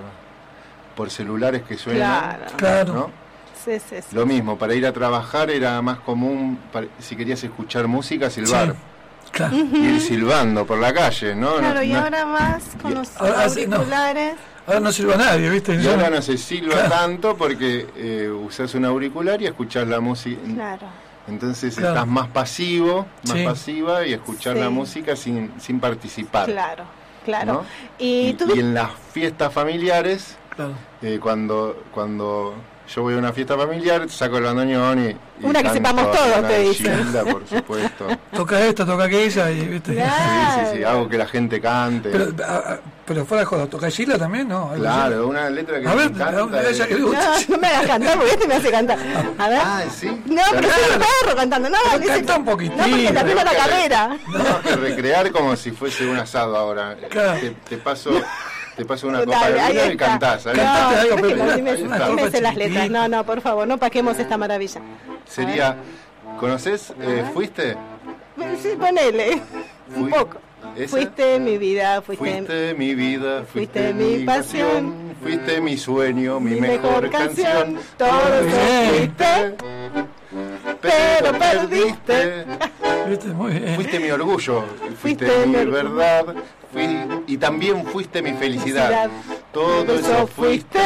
por celulares que suenan, Claro. Claro. ¿no? Sí, sí, sí. Lo mismo, para ir a trabajar era más común, para- si querías escuchar música, silbar, Sí, claro. ir silbando por la calle, ¿no? Claro, No- y no- ahora más con los ahora sí, no. auriculares. Ahora no sirve a nadie, ¿viste? Y Ya ahora no- no se silba Claro. tanto porque eh, usás un auricular y escuchás la música. Claro. Entonces Claro. estás más pasivo, más Sí. pasiva y escuchar Sí. la música sin, sin participar. Claro, claro. ¿no? Y, Y, tú... y en las fiestas familiares, Claro. eh, cuando cuando yo voy a una fiesta familiar, saco el bandoneón y, y Una que canto sepamos todos, una te de dicen. Gilda, por supuesto. Toca esta, toca aquella y, ¿viste? Claro. Sí, sí, sí, hago que la gente cante. Pero, a- a- pero fuera de joda, ¿toca Gilda también? No. algo así. Claro, una letra que A me ver, encanta. a ella que le No, gusta. no me hagas cantar porque este me hace cantar. A ver. Ah, sí. No, pero Claro. soy un perro cantando. No, Pero dice- canta un poquitín. No, porque termino la Tenemos que re- carrera. Tenemos que recrear como si fuese un asado ahora. Claro. Te, te paso te paso una copa Dale, de ahí vino y está. cantás. ¿sabes? No, Cantate algo, no, que Pepe. no, dime- Ahí está. dime las letras. Chiquitito. No, no, por favor, no paquemos esta maravilla. Sería, ¿conoces? Eh, ¿Fuiste? Sí, ponele. Un Fui- poco. ¿Esa? Fuiste mi vida, fuiste, Fuiste mi vida, fuiste, fuiste mi pasión, fuiste mi sueño, mi, mi mejor, canción. Todo Bien. eso fuiste, pero perdiste. ¿Viste? Muy bien. Fuiste mi orgullo, fuiste, Fuiste mi mi- verdad, fui, y también fuiste mi felicidad. Felicidad. Todo eso fuiste,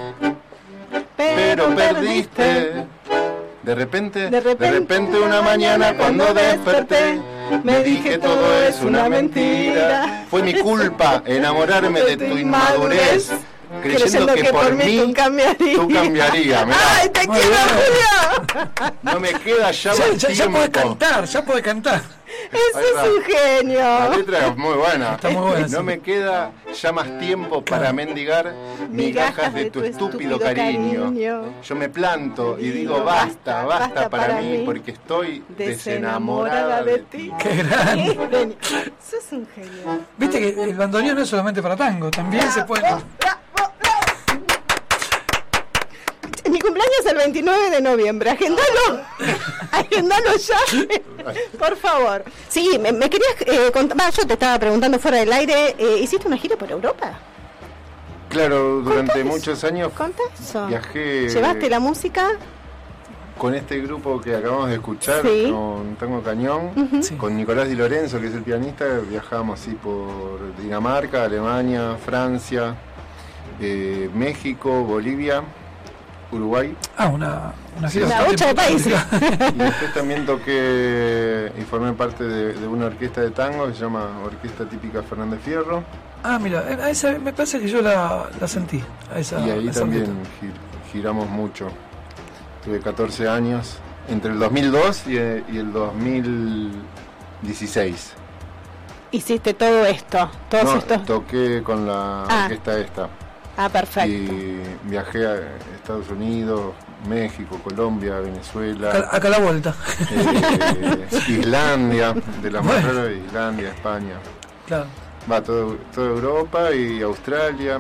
pero perdiste. De repente, De repente, una mañana cuando desperté, me dije todo es una mentira. Fue mi culpa enamorarme de tu inmadurez, creyendo que por mí tú cambiarías. tú cambiarías. Mirá, ¡Ay, te Muy quiero, bien. Julio! no me queda ya Ya, más ya, ya puede tiempo. cantar, ya puede cantar. Ese Ahí es va. un La genio. letra es muy buena. Está muy buena, No sí. me queda ya más tiempo para Claro. mendigar migajas de tu estúpido cariño. Yo me planto y digo basta, basta para mí, porque estoy desenamorada de ti. Qué grande. Genio. Eso es un genio. Viste que el bandoneón no es solamente para tango, también se puede. mi cumpleaños es el veintinueve de noviembre. Agendalo. Agendalo ya. Por favor. Sí, me, me querías eh, contar. Va, yo te estaba preguntando fuera del aire. Eh, ¿Hiciste una gira por Europa? Claro, durante ¿Contás? muchos años ¿Contás eso? viajé. ¿Llevaste la música? Con este grupo que acabamos de escuchar, Sí. con Tango Cañón, Ujú. Sí. con Nicolás Di Lorenzo, que es el pianista, viajamos así por Dinamarca, Alemania, Francia, eh, México, Bolivia, Uruguay. Ah, una, una gira Una bastante bocha de países. Y después también toqué y formé parte de, de una orquesta de tango que se llama Orquesta Típica Fernández Fierro. Ah, mira, a esa me parece que yo la, la sentí. A esa, Y ahí a esa también orquesta. gi- giramos mucho. Tuve catorce años, entre el dos mil dos y, eh, y el dos mil dieciséis. Hiciste todo esto. Todos No, estos. toqué con la Ah. orquesta esta. Ah, perfecto. Y viajé a Estados Unidos, México, Colombia, Venezuela. Acá, acá a la vuelta. eh, Islandia, de la más Bueno. rara, Islandia, España. Claro. Va todo, toda Europa y Australia.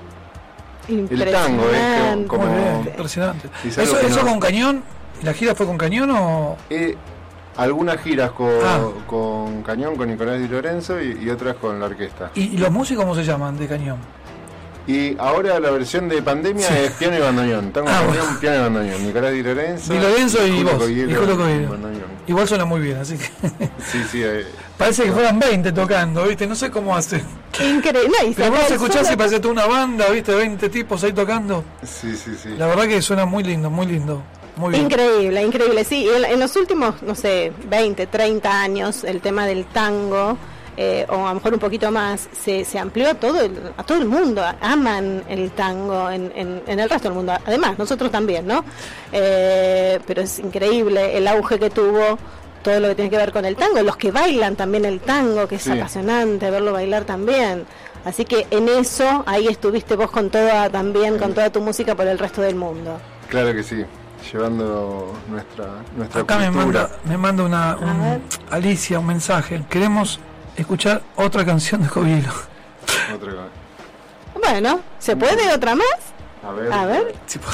El tango, Impresionante. es como. Muy bien, impresionante. es algo ¿Eso, que eso no- con cañón? ¿La gira fue con cañón o...? Eh, algunas giras con, Ah. con Cañón, con Nicolás Di Lorenzo y, y otras con la orquesta. ¿Y, y los músicos cómo se llaman de cañón? Y ahora la versión de pandemia Sí. es piano y bandoneón. Tango Ah, Cañón, bueno. piano y bandoneón. Nicolás Di Lorenzo. Di Lorenzo y Julio vos, Coguiero y Julio Coguiero. bandoneón. Igual suena muy bien, así que... Sí, sí. eh, Parece que fueran veinte tocando, ¿viste? No sé cómo hace. Increíble. No, y Pero sacar vos el escuchás solo- y parece toda una banda, ¿viste? veinte tipos ahí tocando. sí, sí, sí. La verdad que suena muy lindo, muy lindo. Muy bien. Increíble, increíble. Sí, en, en los últimos, no sé, veinte, treinta años, el tema del tango, eh, o a lo mejor un poquito más, se, se amplió a todo, el, a todo el mundo. Aman el tango en, en, en el resto del mundo. Además, nosotros también, ¿no? Eh, pero es increíble el auge que tuvo todo lo que tiene que ver con el tango. Los que bailan también el tango, que es Sí. apasionante verlo bailar también. Así que en eso, ahí estuviste vos con toda, también, con toda tu música por el resto del mundo. Claro que sí. Llevando nuestra, nuestra Acá me cultura. manda, me manda una, un- Alicia un mensaje. Queremos escuchar otra canción de Coguiero. Otra cosa. Bueno, ¿se puede otra más? A ver. A ver. Sí, pues.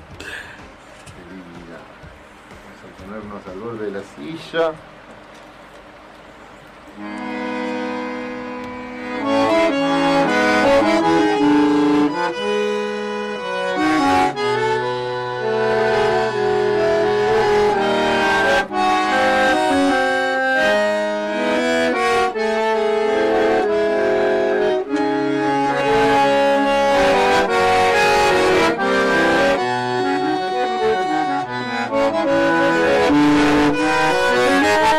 Qué linda. Vamos a ponernos al borde de la silla. Thank you.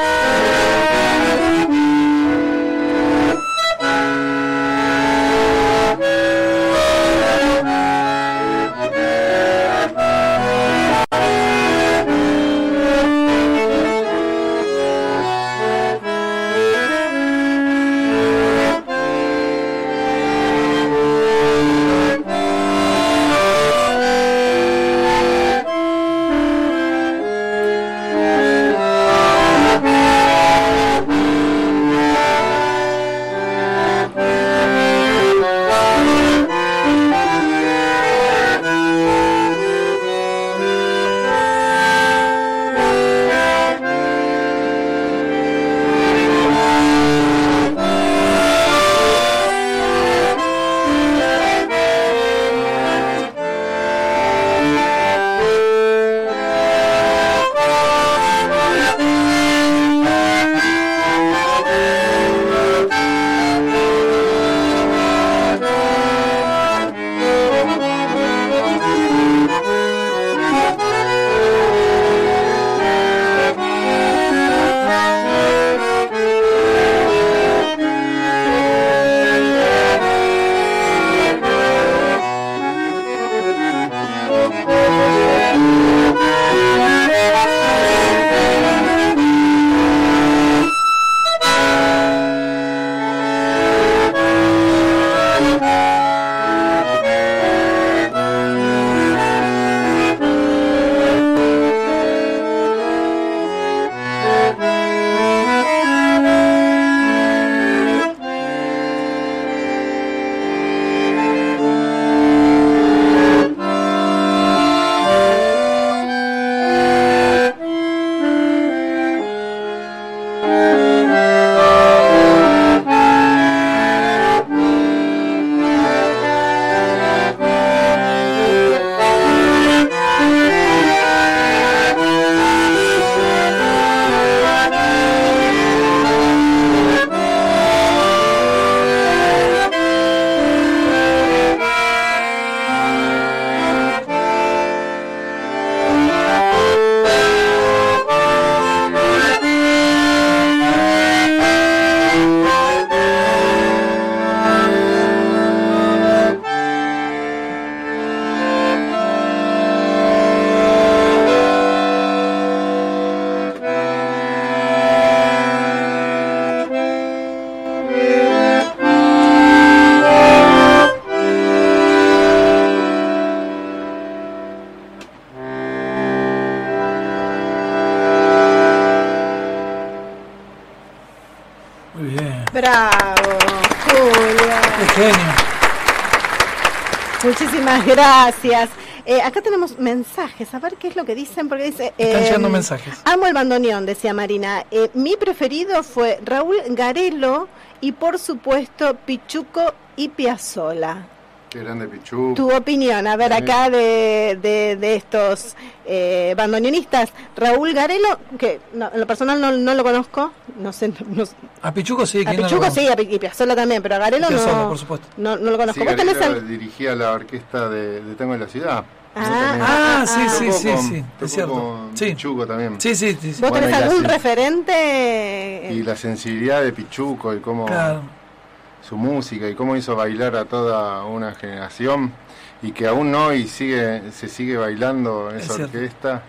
Muy bien. Bravo, Julio. Qué genio. Muchísimas gracias. Eh, acá tenemos mensajes, a ver qué es lo que dicen, porque dice... Están eh, llegando mensajes. Amo el bandoneón, decía Marina. Eh, mi preferido fue Raúl Garelo y por supuesto Pichuco y Piazzolla. Qué grande Pichuco. Tu opinión, a ver, Sí. acá de, de, de estos eh, bandoneonistas. Raúl Garelo, que no, en lo personal no, no lo conozco, no sé... No, A Pichuco sí. a ¿quién no lo Pichuco conoce? sí, a Pi- y Piazzolla también, pero a Garelo Piazzolla, no, por supuesto. no, no lo conozco. Sí, ¿Vos tenés Garelo el- dirigía la orquesta de, de Tango de la Ciudad. Ah, Ah, sí, ah, sí, Tocó sí, con- sí, tocó es cierto. con Sí. Pichuco también. Sí, sí, sí. sí. ¿Vos Bueno, tenés y la algún sen- referente? Y la sensibilidad de Pichuco y cómo Claro. su música y cómo hizo bailar a toda una generación y que aún hoy sigue se sigue bailando en Es esa cierto. orquesta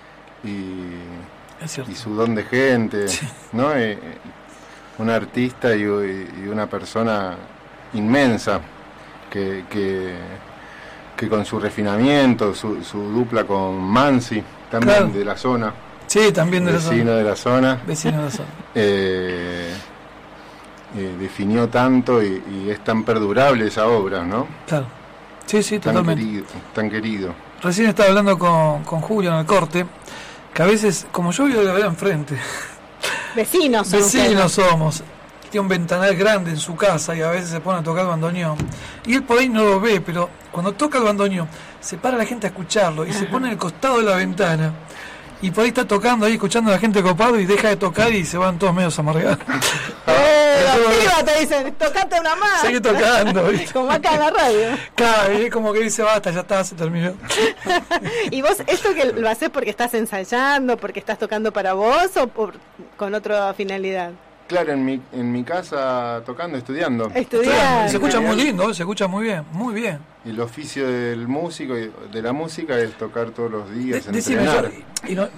y, Es cierto. y su don de gente, ¿no? Y, y un artista y, y una persona inmensa que, que, que con su refinamiento, su, su dupla con Mansi, también Claro. de la zona. Sí, también de la vecino zona. de la zona. Vecino de la zona. Eh, eh, definió tanto y, y es tan perdurable esa obra, ¿no? Claro. Sí, sí, Tan totalmente. querido, tan querido. Recién estaba hablando con, con Julio en el corte, que a veces, como yo vivo de la vereda enfrente, Vecinos. son vecinos ustedes. somos, tiene un ventanal grande en su casa y a veces se pone a tocar el bandoneón. Y él por ahí no lo ve, pero cuando toca el bandoneón, se para la gente a escucharlo y se pone en el costado de la ventana. Y por ahí está tocando ahí, escuchando a la gente copado y deja de tocar y se van todos medios amargados. Eh, los pibas te dicen, tocate una más. Sigue tocando, ¿viste? Como acá en la radio. Claro, y es como que dice, basta, ya está, se terminó. ¿Y vos esto que lo haces porque estás ensayando, porque estás tocando para vos o por, con otra finalidad? Claro, en mi, en mi casa tocando, estudiando. Estudiando. Se escucha muy lindo, se escucha muy bien, muy bien. El oficio del músico y de la música es tocar todos los días, De- decime, entrenar. yo- y no-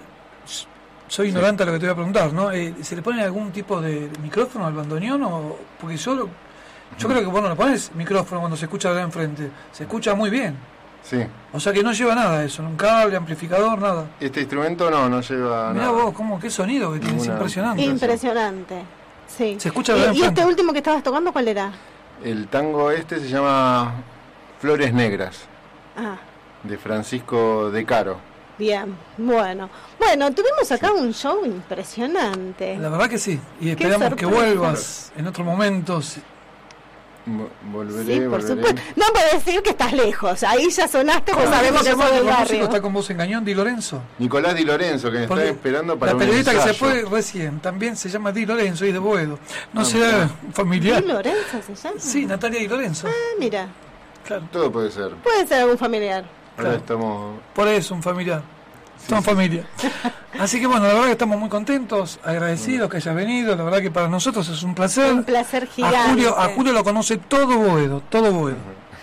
soy ignorante a lo que te voy a preguntar, ¿no? Eh, ¿Se le pone algún tipo de micrófono al bandoneón? O, porque yo, lo- yo creo que vos no le pones micrófono cuando se escucha de enfrente. Se escucha muy bien. Sí. O sea que no lleva nada eso, un cable, amplificador, nada. Este instrumento no, no lleva Mirá nada. vos, cómo, qué sonido que tiene, es Ninguna- impresionante. Impresionante. Sí. Se escucha ¿Y, de y enfrente. este último que estabas tocando cuál era? El tango este se llama Flores Negras, Ah, de Francisco De Caro. bien. Bueno. Bueno, tuvimos acá un show impresionante. La verdad que sí. Y Qué esperamos que sorpresa. vuelvas en otro momento. si- Vo- Volveré, Sí, por volveré. supuesto. No puedes decir que estás lejos. Ahí ya sonaste, pues ¿Cómo sabemos se que llama sos del el músico? barrio. ¿Está con vos en Cañón, Di Lorenzo? Nicolás Di Lorenzo, que me está Porque esperando para la un periodista que se ensayo. fue recién también se llama Di Lorenzo y de Boedo. No Ah, será mirá. familiar. ¿Di Lorenzo se llama? Sí, Natalia Di Lorenzo. Ah, mira. Claro. Todo puede ser. Puede ser algún familiar. Ahora Claro. estamos... Por eso, un familiar. Somos familia. Así que bueno, la verdad que estamos muy contentos, agradecidos que hayas venido. La verdad que para nosotros es un placer. Un placer gigante. A Julio, a Julio lo conoce todo Boedo, todo Boedo.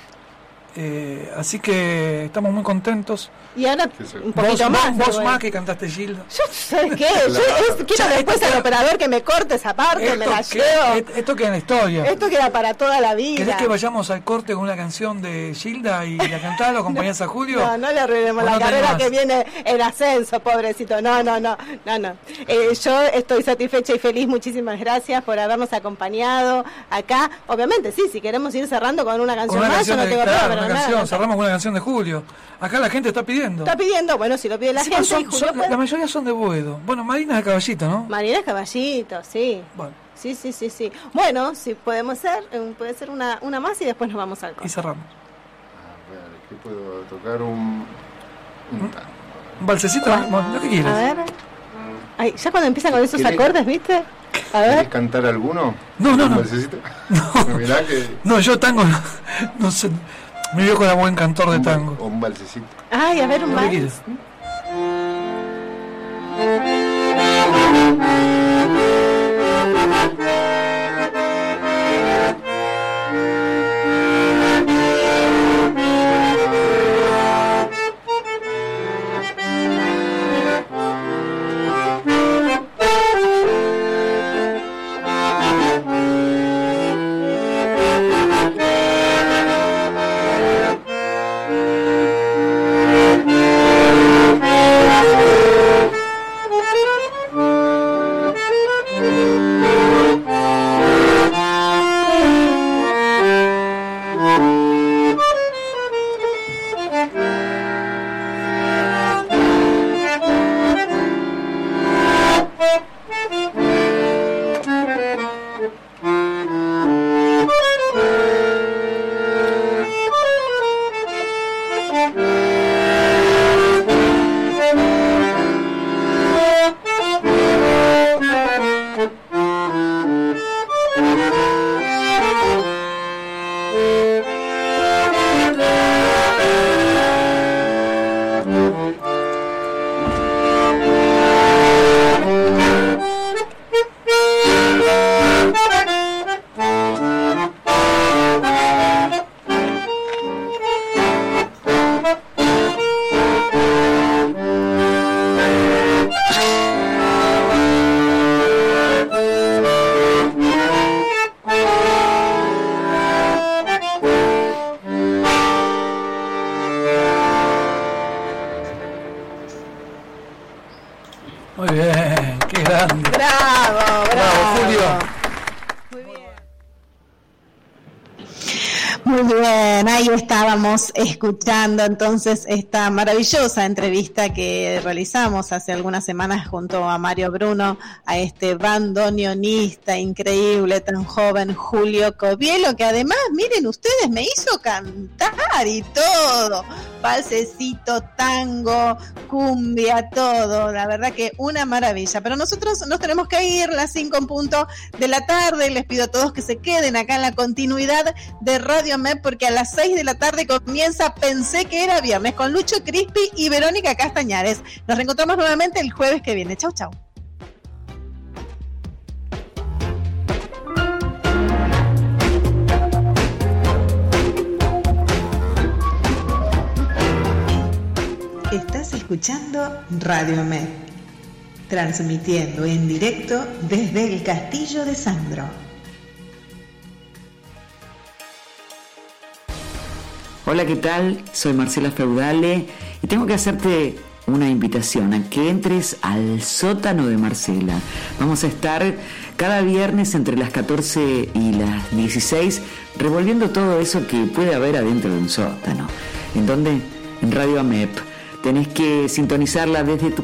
Eh, así que estamos muy contentos. Y ahora un poquito vos, más. Vos, vos bueno. más que cantaste Gilda. Yo, ¿sabes qué? Yo es- quiero después al operador que me corte esa parte, me la que- llevo. esto queda en la historia. Esto queda para toda la vida. ¿Querés que vayamos al corte con una canción de Gilda y la cantás, lo acompañás a Julio? No, no le arruinemos ¿O la no te carrera animás? que viene en ascenso, pobrecito. No, no, no, no, no. Eh, yo estoy satisfecha y feliz. Muchísimas gracias por habernos acompañado acá. Obviamente, sí, si queremos ir cerrando con una canción Con una más, canción, yo no de, tengo claro, problema. una pero canción, nada, cerramos con una canción de Julio. Acá la gente está pidiendo. está pidiendo, bueno, si lo pide la Encima gente. son- y Julio son- puede. la mayoría son de Boedo. Bueno, Marina es de Caballito, ¿no? Marina es Caballito, sí. Bueno, Sí, sí, sí, sí. Bueno, si podemos ser, eh, puede ser una, una más y después nos vamos al y corte. cerramos. A ver, ¿qué puedo tocar? Un... un tango. Un balsecito, bueno, lo que quieras. A ver. Ay, ya cuando empiezan con esos ¿Querés- acordes, ¿viste? A ¿Querés ver. cantar alguno? No, no, ¿Un no. balsecito? Mirá que... No, yo tango, no, no sé. Mi viejo era buen cantor de tango. O un balsecito. Ay, a ver un Lo que más. quieras. Thank you. Muy bien, ahí estábamos escuchando entonces esta maravillosa entrevista que realizamos hace algunas semanas junto a Mario Bruno, a este bandoneonista increíble, tan joven, Julio Covielo, que además, miren ustedes, me hizo cantar y todo, falsecito, tango, cumbia, todo, la verdad que una maravilla. Pero nosotros nos tenemos que ir, las cinco en punto de la tarde, les pido a todos que se queden acá en la continuidad de Radio M E P, porque a las seis de la tarde comienza Pensé que era viernes con Lucho Crispi y Verónica Castañares. Nos reencontramos nuevamente el jueves que viene. Chau, chau. Estás escuchando Radio M E P, transmitiendo en directo desde el Castillo de Sandro. Hola, ¿qué tal? Soy Marcela Feudale y tengo que hacerte una invitación a que entres al sótano de Marcela. Vamos a estar cada viernes entre las catorce y las dieciséis revolviendo todo eso que puede haber adentro de un sótano. ¿En dónde? En Radio M E P. Tenés que sintonizarla desde tu